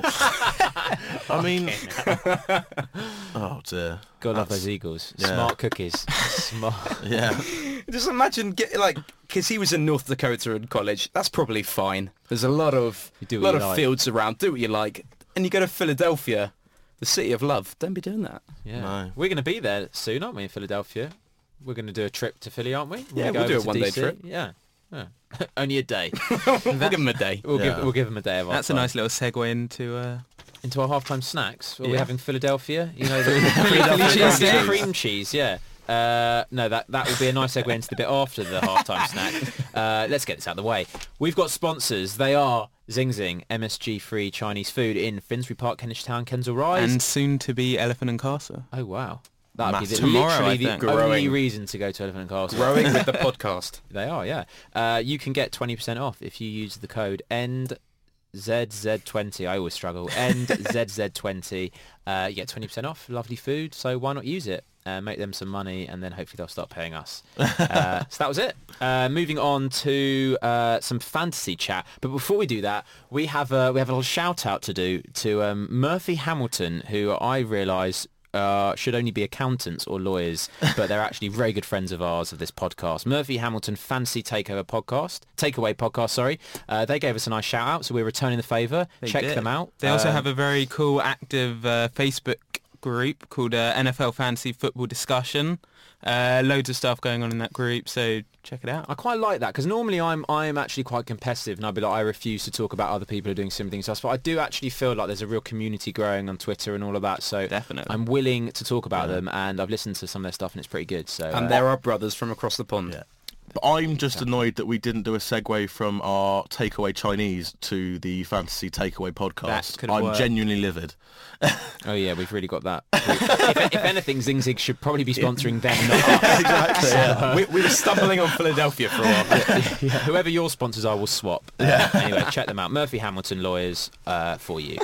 I mean, oh dear. God love That's- those Eagles. yeah. Smart cookies. Smart. Yeah. Just imagine, get, like, because he was in North Dakota in college. That's probably fine. There's a lot of You do what lot you of like. fields around. Do what you like, and you go to Philadelphia, the city of love. Don't be doing that. Yeah. No. We're going to be there soon, aren't we, in Philadelphia? We're going to do a trip to Philly, aren't we? We're Yeah, gonna we'll go do over a to one-day D C. trip. Yeah. Yeah. Only a day. We'll give him a day. We'll Yeah. give we'll give them a day of our That's a time. nice little segue into... Uh, Into our halftime snacks. Are we Yeah. having Philadelphia? You know, the Philadelphia cream, cheesesteak. cream cheese. Yeah. Uh, no, that that will be a nice segue into the bit after the halftime snack. Uh, let's get this out of the way. We've got sponsors. They are Zing Zing, M S G-free Chinese food in Finsbury Park, Kentish Town, Kensal Rise. and soon to be Elephant and Castle. Oh wow, that would be the, Tomorrow, literally I the think. only Growing. reason to go to Elephant and Castle. Growing with the podcast. They are, yeah. Uh, you can get twenty percent off if you use the code END Z Z twenty. I always struggle. END Z Z twenty. Uh, you get twenty percent off. Lovely food. So why not use it? Uh, make them some money, and then hopefully they'll start paying us. Uh, so that was it. Uh, moving on to uh, some fantasy chat. But before we do that, we have a, we have a little shout out to do to um, Murphy Hamilton, who I realise uh, should only be accountants or lawyers, but they're actually very good friends of ours of this podcast. Murphy Hamilton Fantasy Takeover Podcast, Takeaway Podcast, sorry. Uh, they gave us a nice shout out, so we're returning the favour. They Check did. them out. They also Um, have a very cool, active uh, Facebook group called uh, N F L Fantasy Football Discussion. Uh, loads of stuff going on in that group, so check it out. I quite like that because normally I'm I'm actually quite competitive and I'd be like I refuse to talk about other people who are doing similar things to us, but I do actually feel like there's a real community growing on Twitter and all of that, so Definitely. I'm willing to talk about them, and I've listened to some of their stuff and it's pretty good. So And uh, there are brothers from across the pond. Yeah. But I'm just annoyed that we didn't do a segue from our takeaway Chinese to the fantasy takeaway podcast. could've I'm worked. genuinely livid. oh yeah, we've really got that. if, if anything, Zing Zig should probably be sponsoring them, not us. Exactly. Yeah. We, we were stumbling on Philadelphia for a while. Yeah, whoever your sponsors are will swap. Uh, anyway, check them out. Murphy Hamilton Lawyers uh, for you.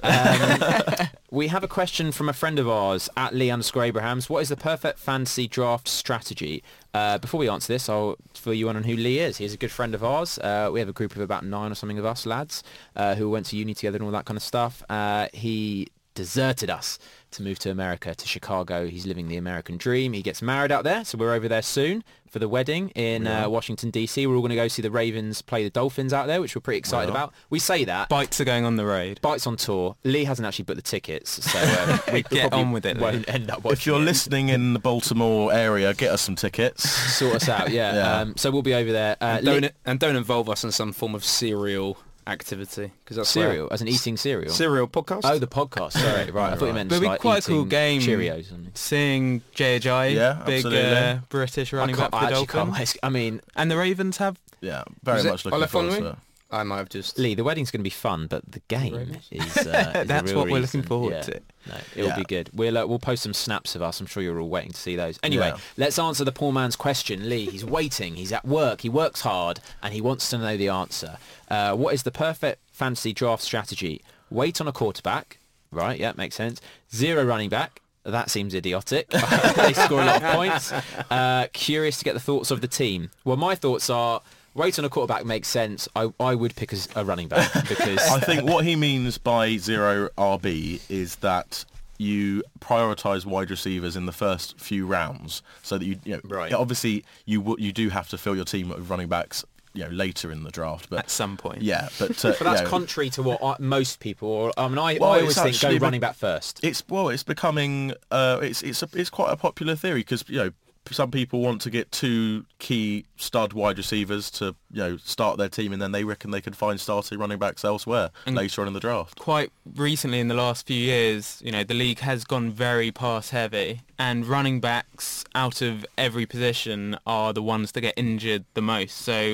Um, we have a question from a friend of ours at Lee underscore Abrahams. What is the perfect fantasy draft strategy? Uh, before we answer this, I'll fill you in on who Lee is. He's a good friend of ours. Uh, we have a group of about nine or something of us lads uh, who went to uni together and all that kind of stuff. Uh, he deserted us to move to America, to Chicago. He's living the American dream. He gets married out there, so we're over there soon for the wedding in uh, Washington, D C. We're all going to go see the Ravens play the Dolphins out there, which we're pretty excited Wow. about. We say that. Bites are going on the road. Bites on tour. Lee hasn't actually booked the tickets, so um, we Get probably on with it, Lee. won't end up watching If you're it. listening in the Baltimore area, get us some tickets. Sort us out, yeah. Yeah. Um, so we'll be over there. Uh, And don't, and don't involve us in some form of serial activity. Because that's where- cereal, as in eating cereal. Serial podcast? Oh, the podcast. Sorry, right. I thought you meant But just it'd be like quite a cool eating game. Cheerios. or something. Seeing J H I, Yeah, big absolutely. uh, British I, running can't, back for I the actually can't Dolphins. wait. I mean, And the Ravens have... Yeah, very Is it much looking Olive forward to Henry? it. I might have just... Lee, the wedding's going to be fun, but the game Ravens. is, uh, is the That's real what we're reason. looking forward Yeah. to. No, it will Yeah. be good. We'll uh, we'll post some snaps of us. I'm sure you're all waiting to see those. Anyway, Yeah. let's answer the poor man's question. Lee, he's waiting. He's at work. He works hard, and he wants to know the answer. Uh, what is the perfect fantasy draft strategy? Wait on a quarterback. Right, yeah, makes sense. Zero running back. That seems idiotic. They score a lot of points. Uh, curious to get the thoughts of the team. Well, my thoughts are... Wait on a quarterback makes sense. I, I would pick a, a running back because I think what he means by zero R B is that you prioritise wide receivers in the first few rounds, so that you, you know, Right. yeah, obviously you w- you do have to fill your team with running backs, you know, later in the draft, but At some point. yeah, but uh, But that's you know, contrary to what I, most people. Or, I mean, I, Well, I it's always think go actually- running back first. it's well, it's becoming uh, it's it's a, it's quite a popular theory because you know some people want to get two key stud wide receivers to you know start their team, and then they reckon they could find starting running backs elsewhere later on in the draft. Quite recently in the last few years, you know, the league has gone very pass heavy, and running backs out of every position are the ones that get injured the most. So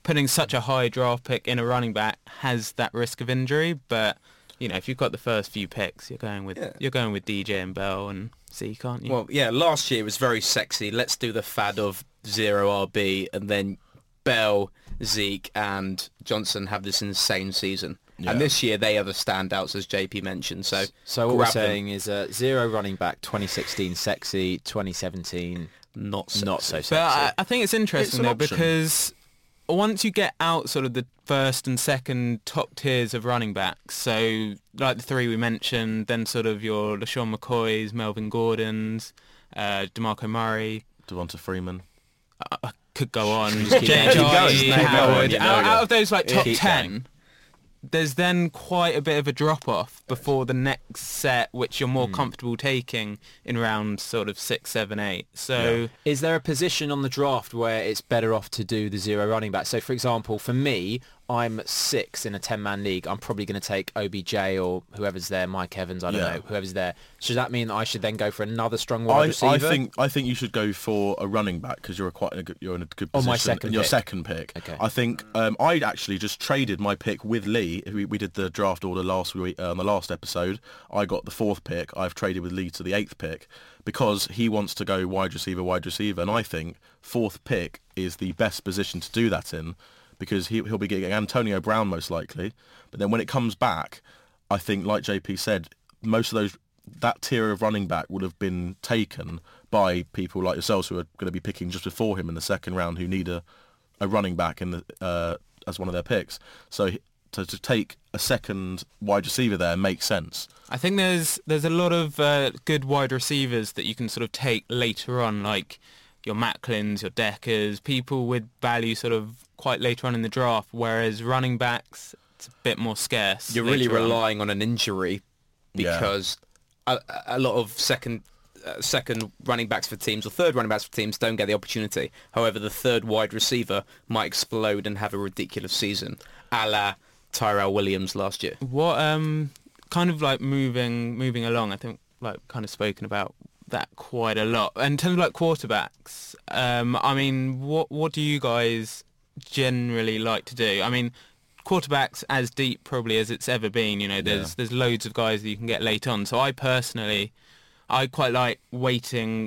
putting such a high draft pick in a running back has that risk of injury. But you know, if you've got the first few picks, you're going with Yeah. you're going with D J and Bell and Zeke, aren't you? Well, yeah, last year it was very sexy. Let's do the fad of zero R B, and then Bell, Zeke, and Johnson have this insane season. Yeah. And this year they are the standouts, as J P mentioned. So, So what we're grab them. saying is uh, zero running back, twenty sixteen sexy, twenty seventeen Not sexy. not so sexy. But I, I think it's interesting an though option. because once you get out sort of the first and second top tiers of running backs, so like the three we mentioned, then sort of your LaShawn McCoys, Melvin Gordons, uh, DeMarco Murray, Devonta Freeman. I, I could go on, Just keep Jay going. Keep going. Jay, Keep going. Howard. Keep Out, going. out of those like top Keep ten, going. there's then quite a bit of a drop-off before the next set, which you're Hmm. more comfortable taking in round sort of six, seven, eight. So... Is there a position on the draft where it's better off to do the zero running back? So, for example, for me, I'm six in a ten-man league. I'm probably going to take O B J or whoever's there, Mike Evans, I don't Yeah. know, whoever's there. Should that mean that I should then go for another strong wide I, receiver? I think I think you should go for a running back because you're a quite in a good, you're in a good On position. my second in your pick. second pick. Okay. I think um, I actually just traded my pick with Lee. We, we did the draft order last week uh, on the last episode. I got the fourth pick. I've traded with Lee to the eighth pick because he wants to go wide receiver, wide receiver, and I think fourth pick is the best position to do that in because he, he'll be getting Antonio Brown most likely. But then when it comes back, I think, like J P said, most of those that tier of running back would have been taken by people like yourselves who are going to be picking just before him in the second round who need a, a running back in the uh, as one of their picks. So to, to take a second wide receiver there makes sense. I think there's there's a lot of uh, good wide receivers that you can sort of take later on, like your Macklins, your Deckers, people with value sort of quite later on in the draft, whereas running backs, it's a bit more scarce. You're really later on. relying on an injury Yeah. because a, a lot of second uh, second running backs for teams or third running backs for teams don't get the opportunity. However, the third wide receiver might explode and have a ridiculous season, a la Tyrell Williams last year. What um kind of like moving moving along, I think like kind of spoken about that quite a lot. In terms of like quarterbacks, um, I mean, what what do you guys generally like to do? I mean, quarterbacks as deep probably as it's ever been. You know, there's Yeah. there's loads of guys that you can get late on. So I personally, I quite like waiting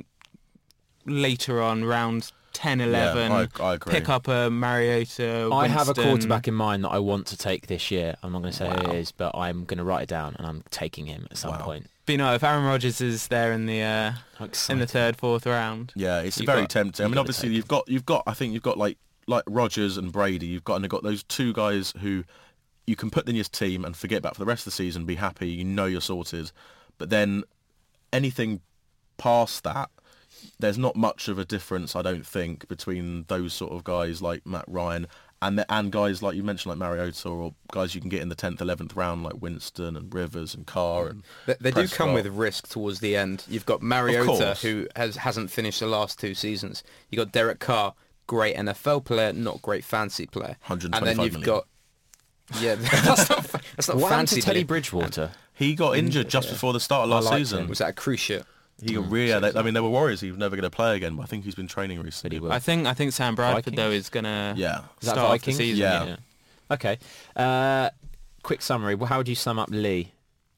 later on, round ten, eleven, Yeah, I, I agree. pick up a Mariota. I have a Winston. quarterback in mind that I want to take this year. I'm not going to say who Wow. it is, but I'm going to write it down and I'm taking him at some Wow. point. But you know, if Aaron Rodgers is there in the uh, How in exciting. the third, fourth round, Yeah, it's You've very got- tempting. I you've mean, got to obviously take you've got you've got I think you've got like like Rodgers and Brady. You've got and you've got those two guys who you can put in your team and forget about for the rest of the season. Be happy, you know you're sorted. But then anything past that, there's not much of a difference, I don't think, between those sort of guys like Matt Ryan and the, and guys like you mentioned like Mariota or guys you can get in the tenth, eleventh round like Winston and Rivers and Carr and They, they do come Prescott. with risk towards the end. You've got Mariota, course. who has, hasn't finished the last two seasons. You've got Derek Carr, great N F L player, not great fancy player. one hundred And then twenty-five you've million. got... Yeah, that's not, fa- that's not What happened fancy. to Teddy but it- Bridgewater? He got injured just before the start of last liked season. him. Was that a cruise ship? He got really, yeah, they, I mean, there were worries he was never going to play again, but I think he's been training recently. he will. I think I think Sam Bradford Vikings? though is gonna Yeah. Is that start off the Vikings? season. Yeah. Okay. Uh, quick summary. Well, how would you sum up Lee?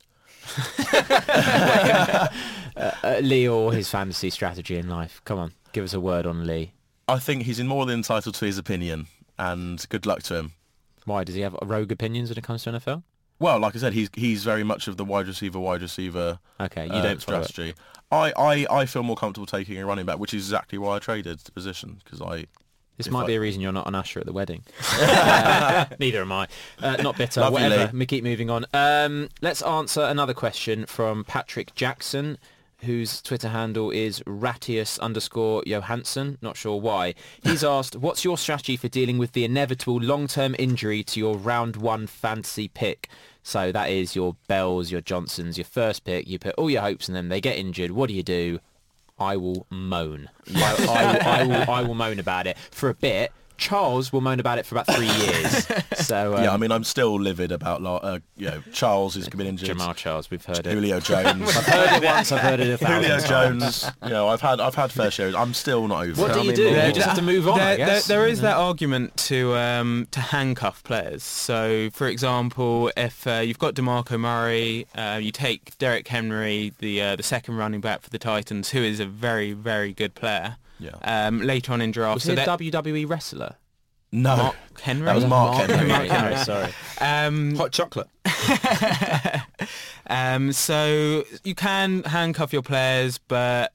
uh, uh, Lee or his fantasy strategy in life? Come on, give us a word on Lee. I think he's more than entitled to his opinion, and good luck to him. Why does he have rogue opinions when it comes to N F L? Well, like I said, he's he's very much of the wide receiver, wide receiver Okay, you uh, don't follow it. strategy. I, I, I feel more comfortable taking a running back, which is exactly why I traded the position, because I... This if might I- be a reason you're not an usher at the wedding. Uh, neither am I. Uh, not bitter. Love you, whatever. Lee. We keep moving on. Um, let's answer another question from Patrick Jackson, whose Twitter handle is Ratius underscore Johansson. Not sure why. He's asked, what's your strategy for dealing with the inevitable long-term injury to your round one fantasy pick? So that is your Bells, your Johnsons, your first pick. You put all your hopes in them. They get injured. What do you do? I will moan. I, I, will, I, will, I will moan about it for a bit, Charles will moan about it for about three years. So um, yeah, I mean, I'm still livid about like, uh, you know, Charles has been injured. Jamal Charles, we've heard it. Julio Jones. I've heard it once. I've heard it a thousand Julio times. Jones. You know, I've had I've had fair shares. I'm still not over What it. do I you mean, do? more- You just have to move on, There, I there, guess. there is that argument to um, to handcuff players. So, for example, if uh, you've got DeMarco Murray, uh, you take Derrick Henry, the uh, the second running back for the Titans, who is a very, very good player. Yeah. Um, later on in draft, Was so he a that W W E wrestler? No, Mark Henry. that was Mark, Henry. Mark Henry, sorry. Um, Hot chocolate. um, so you can handcuff your players, but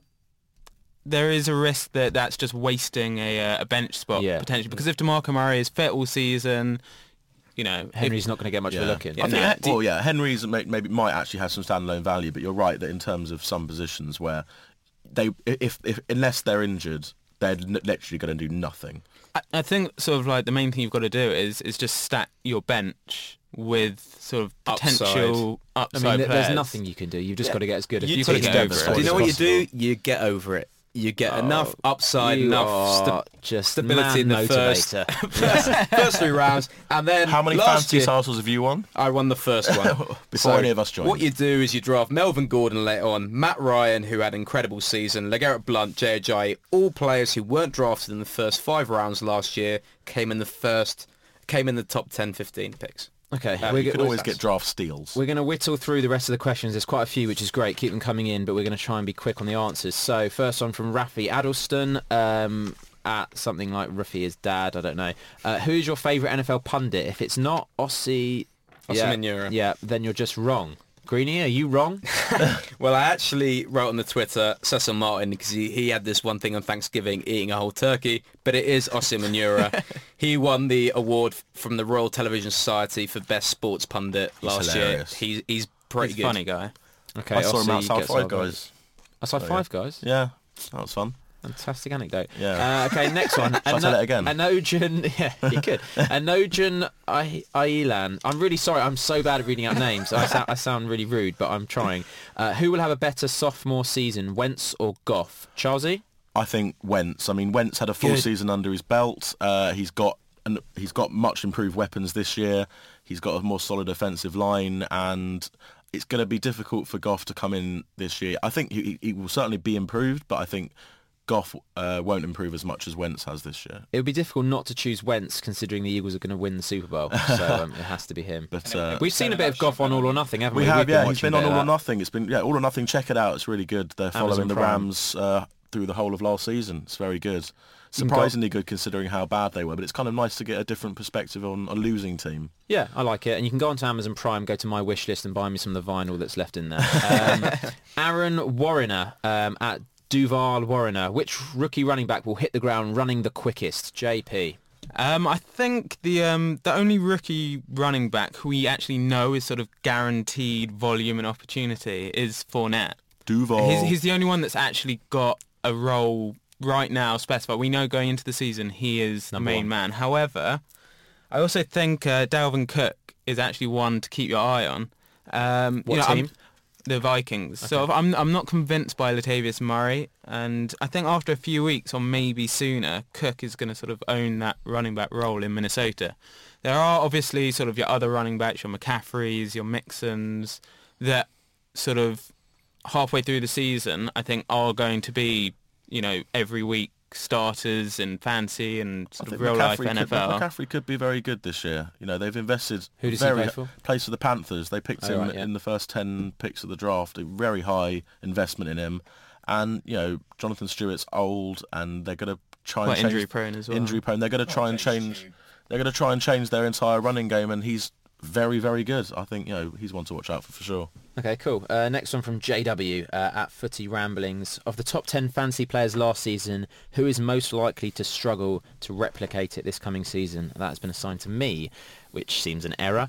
there is a risk that that's just wasting a, uh, a bench spot Yeah. potentially. Because if DeMarco Murray is fit all season, you know, Henry's if, not going to get much of a look in. Yeah, I think, no. he- well, yeah, Henry's may- maybe might actually have some standalone value, but you're right that in terms of some positions where they, if, if unless they're injured, they're n- literally going to do nothing. I, I think sort of like the main thing you've got to do is is just stack your bench with sort of potential I upside, mean, th- there's players. nothing you can do. You've just got to get as good as You as gotta you get can over as it. fast Do you know as what you possible. do? You get over it. You get Oh, enough upside, You enough are sta- just stability in the man first, motivator. first, first three rounds, and then How many last fantasy year, titles have you won? I won the first one Before any of us joined. What you do is you draft Melvin Gordon later on, Matt Ryan, who had an incredible season, LeGarrette Blount, J J I, all players who weren't drafted in the first five rounds last year came in the first, came in the top ten, fifteen picks. Okay, Uh, we're, You go- could always get draft steals. we're going to whittle through the rest of the questions. There's quite a few, which is great. Keep them coming in, but we're going to try and be quick on the answers. So first one from Rafi Addleston, um, at something like Ruffy is dad, I don't know. Uh, who's your favourite N F L pundit? If it's not Ossie... Ossie yeah, Manura. Yeah, then you're just wrong. Greenie, are you wrong? Well, I actually wrote on the Twitter Cecil Martin because he, he had this one thing on Thanksgiving, eating a whole turkey, but it is Ossie Manura. He won the award from the Royal Television Society for Best Sports Pundit last hilarious. year. He's, he's pretty He's a good. funny guy. Okay, I saw him Ossie outside gets Five our vote. Guys. Outside Oh, yeah. Five Guys? Yeah, that was fun. Fantastic anecdote. Yeah. Uh, okay, next one. I tell it again? Anojan, yeah, you could. Anojan I- Ailan. I'm really sorry. I'm so bad at reading out names. I, sound, I sound really rude, but I'm trying. Uh, who will have a better sophomore season, Wentz or Goff? Charlesy? I think Wentz. I mean, Wentz had a full Good. season under his belt. Uh, he's got and he's got much improved weapons this year. He's got a more solid offensive line, and it's going to be difficult for Goff to come in this year. I think he, he will certainly be improved, but I think Goff uh, won't improve as much as Wentz has this year. It would be difficult not to choose Wentz, considering the Eagles are going to win the Super Bowl. So um, it has to be him. But uh, We've seen a bit of Goff on All or Nothing, haven't we? we have, We've been yeah. He's watching been a on bit All of or that. Nothing. It's been yeah, All or Nothing. Check it out. It's really good. They're following Amazon the Prime. Rams uh, through the whole of last season. It's very good. Surprisingly good considering how bad they were, but it's kind of nice to get a different perspective on a losing team. Yeah, I like it. And you can go onto Amazon Prime, go to my wish list and buy me some of the vinyl that's left in there. Um, Aaron Warrener um, at Duval Warrener. Which rookie running back will hit the ground running the quickest? J P. Um, I think the um, the only rookie running back who we actually know is sort of guaranteed volume and opportunity is Fournette. Duval. He's, he's the only one that's actually got a role right now specified. We know going into the season he is Number the main one. man. However, I also think uh, Dalvin Cook is actually one to keep your eye on. Um, What you know, I'm- team? the Vikings. So I'm I'm not convinced by Latavius Murray, and I think after a few weeks or maybe sooner, Cook is going to sort of own that running back role in Minnesota. There are obviously sort of your other running backs, your McCaffreys, your Mixons, that sort of halfway through the season I think are going to be, you know, every week starters in fantasy and I sort think of real life McCaffrey N F could, L. McCaffrey could be very good this year. You know, they've invested Who does he very play for? plays for the Panthers. They picked Oh, him right, yeah. in the first ten picks of the draft. A very high investment in him, and you know, Jonathan Stewart's old, and they're going to try and Quite change injury prone as well. Injury prone. They're going to try and change. They're going to try and change their entire running game, and he's very, very good. I think you know he's one to watch out for for sure. Okay, cool. Uh, next one from J W uh, at Footy Ramblings. Of the top ten fantasy players last season, who is most likely to struggle to replicate it this coming season? That has been assigned to me, which seems an error.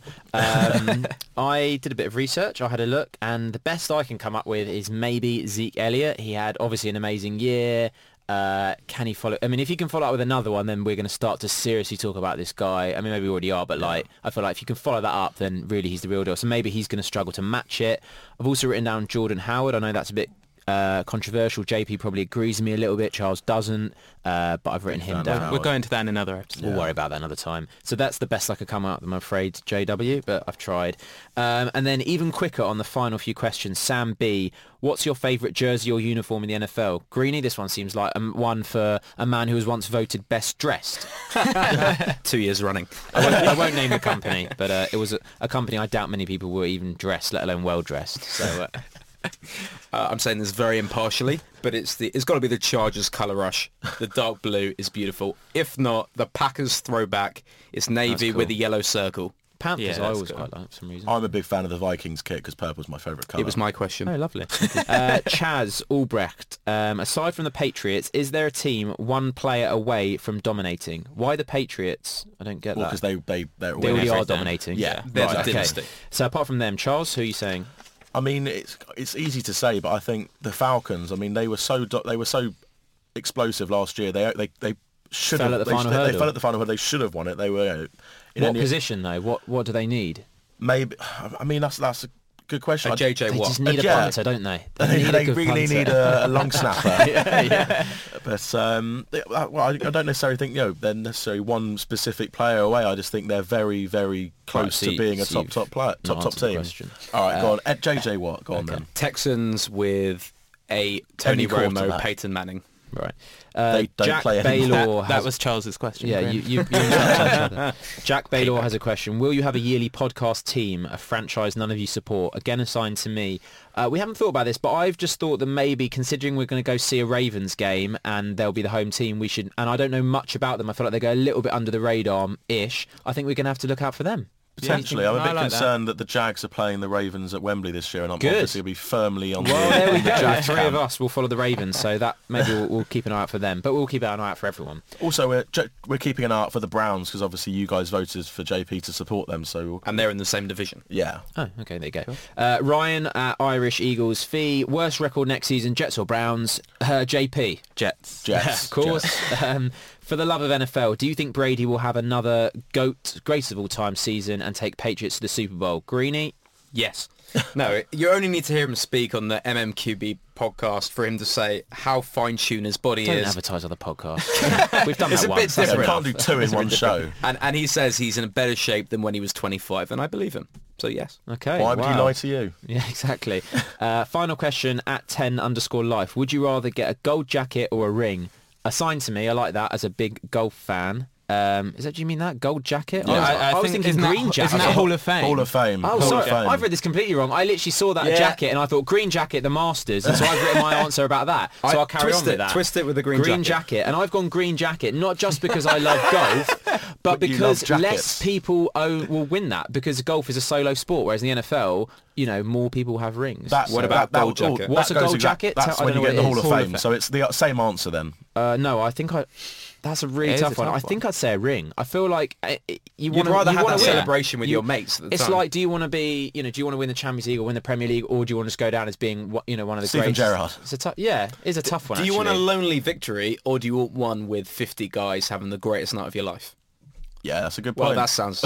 Um, I did a bit of research. I had a look, and the best I can come up with is maybe Zeke Elliott. He had obviously an amazing year. Uh, can he follow? I mean, if you can follow up with another one, then we're going to start to seriously talk about this guy. I mean, maybe we already are, but like, I feel like if you can follow that up, then really he's the real deal. So maybe he's going to struggle to match it. I've also written down Jordan Howard. I know that's a bit Uh, controversial. J P probably agrees with me a little bit. Charles doesn't, uh, but I've written him fan of down. Howard. We'll go into that in another episode. We'll worry about that another time. So that's the best I could come up with, I'm afraid, J W, but I've tried. Um, and then even quicker on the final few questions, Sam B, what's your favourite jersey or uniform in the N F L? Greenie, this one seems like um, one for a man who was once voted best dressed. Two years running. I won't, I won't name the company, but uh, it was a, a company I doubt many people were even dressed, let alone well dressed. So uh, Uh, I'm saying this very impartially, but it's the it's got to be the Chargers colour rush. The dark blue is beautiful. If not, the Packers throwback. It's navy cool. with a yellow circle. Panthers Yeah, I that's always cool. quite like for some reason. I'm a big fan of the Vikings kit because purple's my favourite colour. It was my question. Oh, lovely. uh, Chaz Albrecht, um, aside from the Patriots, is there a team one player away from dominating? Why the Patriots? I don't get Well, that. because they, they, they're They already winning are everything. dominating. Yeah. There's Right, a okay. dynasty. So apart from them, Charles, who are you saying? I mean, it's it's easy to say, but I think the Falcons. I mean, they were so do- they were so explosive last year. They they they should Fell have at the they, final they, they hurdle. fell at the final hurdle. They should have won it. They were uh, in What any- position though? What what do they need? maybe. I mean, that's that's a good question. A I- J J They Watt. just need a yeah. punter, don't they? They, need a they good really punter. need a, a long snapper. yeah, yeah. But um, they- well, I, I don't necessarily think you know they're necessarily one specific player away. I just think they're very, very close so to being a so top you've top player, not top top answered the team. question. All right, go Uh, on. Ed, J J Watt, go on okay. then. Texans with a Tony Any Romo, quarterback. Peyton Manning. Right. Uh, They don't Jack play anymore. Baylor That, that has- was Charles's question. Yeah, Graham. you, you, you Jack Baylor has a question. Will you have a yearly podcast team, a franchise none of you support, again assigned to me? Uh, we haven't thought about this, but I've just thought that maybe, considering we're going to go see a Ravens game and they'll be the home team, we should, and I don't know much about them, I feel like they go a little bit under the radar-ish, I think we're going to have to look out for them. Potentially, I'm a I bit like that. concerned that. the Jags are playing the Ravens at Wembley this year, and I'm Good. obviously going to be firmly on Well, the, there we the go. Jags Three camp. of us will follow the Ravens, so that maybe we'll, we'll keep an eye out for them. But we'll keep an eye out for everyone. Also, we're J- we're keeping an eye out for the Browns because obviously you guys voted for J P to support them. So And they're in the same division. yeah, Oh, okay, there you go. Uh, Ryan at Irish Eagles fee. Worst record next season, Jets or Browns? Uh, J P. Jets. Jets, of course. Um, for the love of N F L, do you think Brady will have another GOAT, greatest of all time season and take Patriots to the Super Bowl? Greenie? Yes. No, you only need to hear him speak on the M M Q B podcast for him to say how fine-tuned his body Don't is. advertise on the podcast. We've done It's that a once. bit That's yeah, different. we enough. can't do two in That's a one bit show. different. And, and he says he's in a better shape than when he was twenty-five, and I believe him. So yes. Okay. Why would he wow. lie to you? Yeah, exactly. Uh, final question at ten underscore life. Would you rather get a gold jacket or a ring? Assigned to me. I like that as a big golf fan. Um, is that? Do you mean that gold jacket? Yeah. I was, I, I, I was think thinking isn't that- green jacket. Isn't that Hall of Fame? Hall of Fame. Oh, Hall sorry. of Fame. I've read this completely wrong. I literally saw that Yeah. jacket and I thought green jacket, the Masters, and so I've written my answer about that. So I- I'll carry twist on with it, that. twist it with the green green jacket. jacket, and I've gone green jacket not just because I love golf, but, But you because love less jackets. people own, will win that because golf is a solo sport, whereas in the N F L, you know, more people have rings. That's, What about that, gold that, jacket? that What's a goes gold exact- jacket? That's Tell- I when don't you know get the what it Hall is. of Fame. So it's the same answer then. Uh, no, I think I. That's a really It is tough a one. tough I think I'd say a ring. I feel like uh, you You'd want rather you have wanna that win. celebration with You- your mates at the It's time. like, do you want to be, you know, do you want to win the Champions League or win the Premier League, or do you want to just go down as being, what you know, one of the Steven greatest? Gerrard. It's a tough, yeah, it's a tough one. Do you want a actually. lonely victory, or do you want one with fifty guys having the greatest night of your life? Yeah, that's a good Well, point. that sounds...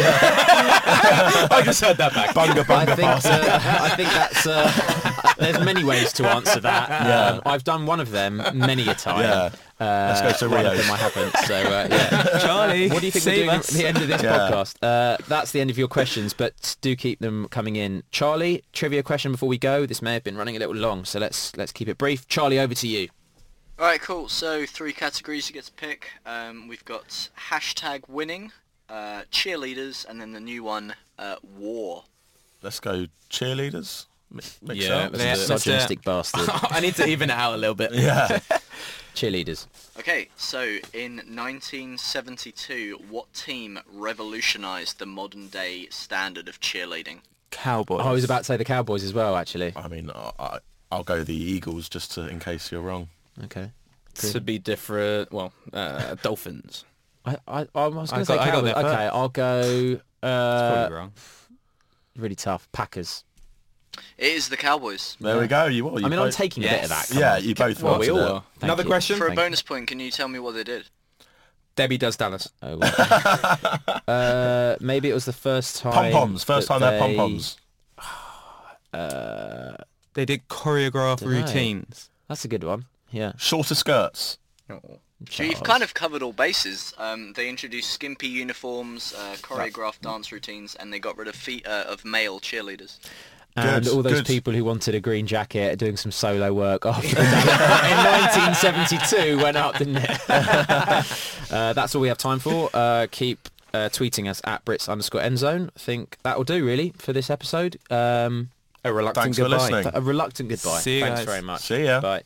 I just heard that back. Bunga I bunga think, pass. uh, I think that's. Uh, there's many ways to answer that. Yeah. Um, I've done one of them many a time. Yeah. Uh, Let's go to one Rio. of them I haven't. So uh, yeah. Charlie, What do you think save we're doing us. at the end of this Yeah. podcast? Uh, that's the end of your questions, but do keep them coming in. Charlie, trivia question before we go. This may have been running a little long, so let's let's keep it brief. Charlie, over to you. Alright, cool. So three categories you get to pick. Um, we've got hashtag winning, uh, cheerleaders, and then the new one, uh, war. Let's go cheerleaders. Mi- Mix Yeah, up. let's Yeah, do it. let's do it. Misogynistic bastard. I need to even it out a little bit. Yeah. Cheerleaders. Okay, so in nineteen seventy-two, what team revolutionised the modern day standard of cheerleading? Cowboys. I was about to say the Cowboys as well, actually. I mean, I, I, I'll go the Eagles just to, in case you're wrong. Okay. To be different, well, uh, Dolphins. I, I, I was I going to say got- I got Cowboys. there Okay, I'll go. Probably Uh, wrong. really tough. Packers. It is the Cowboys. There we go. You, well, you I mean, I'm both, taking a bit of that. Yes. come Yeah, on. you both Well, we wanted all it. are. Thank Another you. question? For a Thank you. bonus point, can you tell me what they did? Debbie does Dallas. Oh, well. uh, maybe it was the first time. Pom poms. First that time they had they- pom poms. Uh, they did choreographed Dunno. routines. That's a good one. Yeah. Shorter skirts. So you've kind of covered all bases. Um, they introduced skimpy uniforms, uh, choreographed dance routines, and they got rid of feet uh, of male cheerleaders. And Good, all those good. people who wanted a green jacket doing some solo work after the in nineteen seventy-two went up, didn't it? uh, that's all we have time for. Uh, keep uh, tweeting us at Brits underscore endzone. I think that'll do, really, for this episode. Um, A reluctant Thanks for goodbye. listening. a reluctant goodbye. See you Thanks guys. very much. See ya. Bye.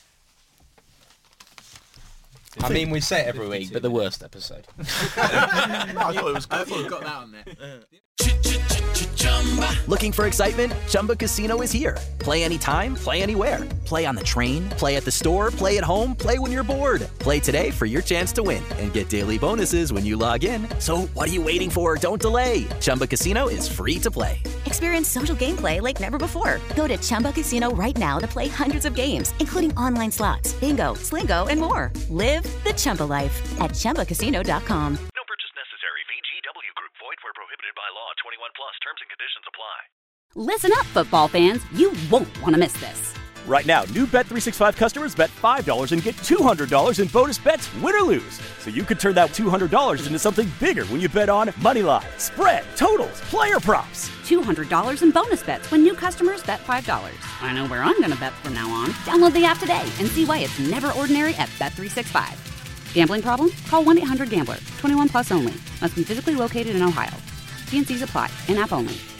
I mean, we say it every week, but the worst episode. No, I thought it was good. We've got that on there. Looking for excitement? Chumba Casino is here. Play anytime, play anywhere. Play on the train, play at the store, play at home, play when you're bored. Play today for your chance to win and get daily bonuses when you log in. So what are you waiting for? Don't delay. Chumba Casino is free to play. Experience social gameplay like never before. Go to Chumba Casino right now to play hundreds of games, including online slots, bingo, Slingo, and more. Live the Chumba life at Chumba Casino dot com. No purchase necessary. V G W Group. Void where prohibited by law. twenty-one plus. Terms and conditions apply. Listen up, football fans. You won't want to miss this. Right now, new Bet three sixty-five customers bet five dollars and get two hundred dollars in bonus bets, win or lose. So you could turn that two hundred dollars into something bigger when you bet on money line, spread, totals, player props. two hundred dollars in bonus bets when new customers bet five dollars. I know where I'm going to bet from now on. Download the app today and see why it's never ordinary at Bet three sixty-five. Gambling problem? Call one eight hundred gambler. twenty-one plus only. Must be physically located in Ohio. T N Cs apply. In-app only.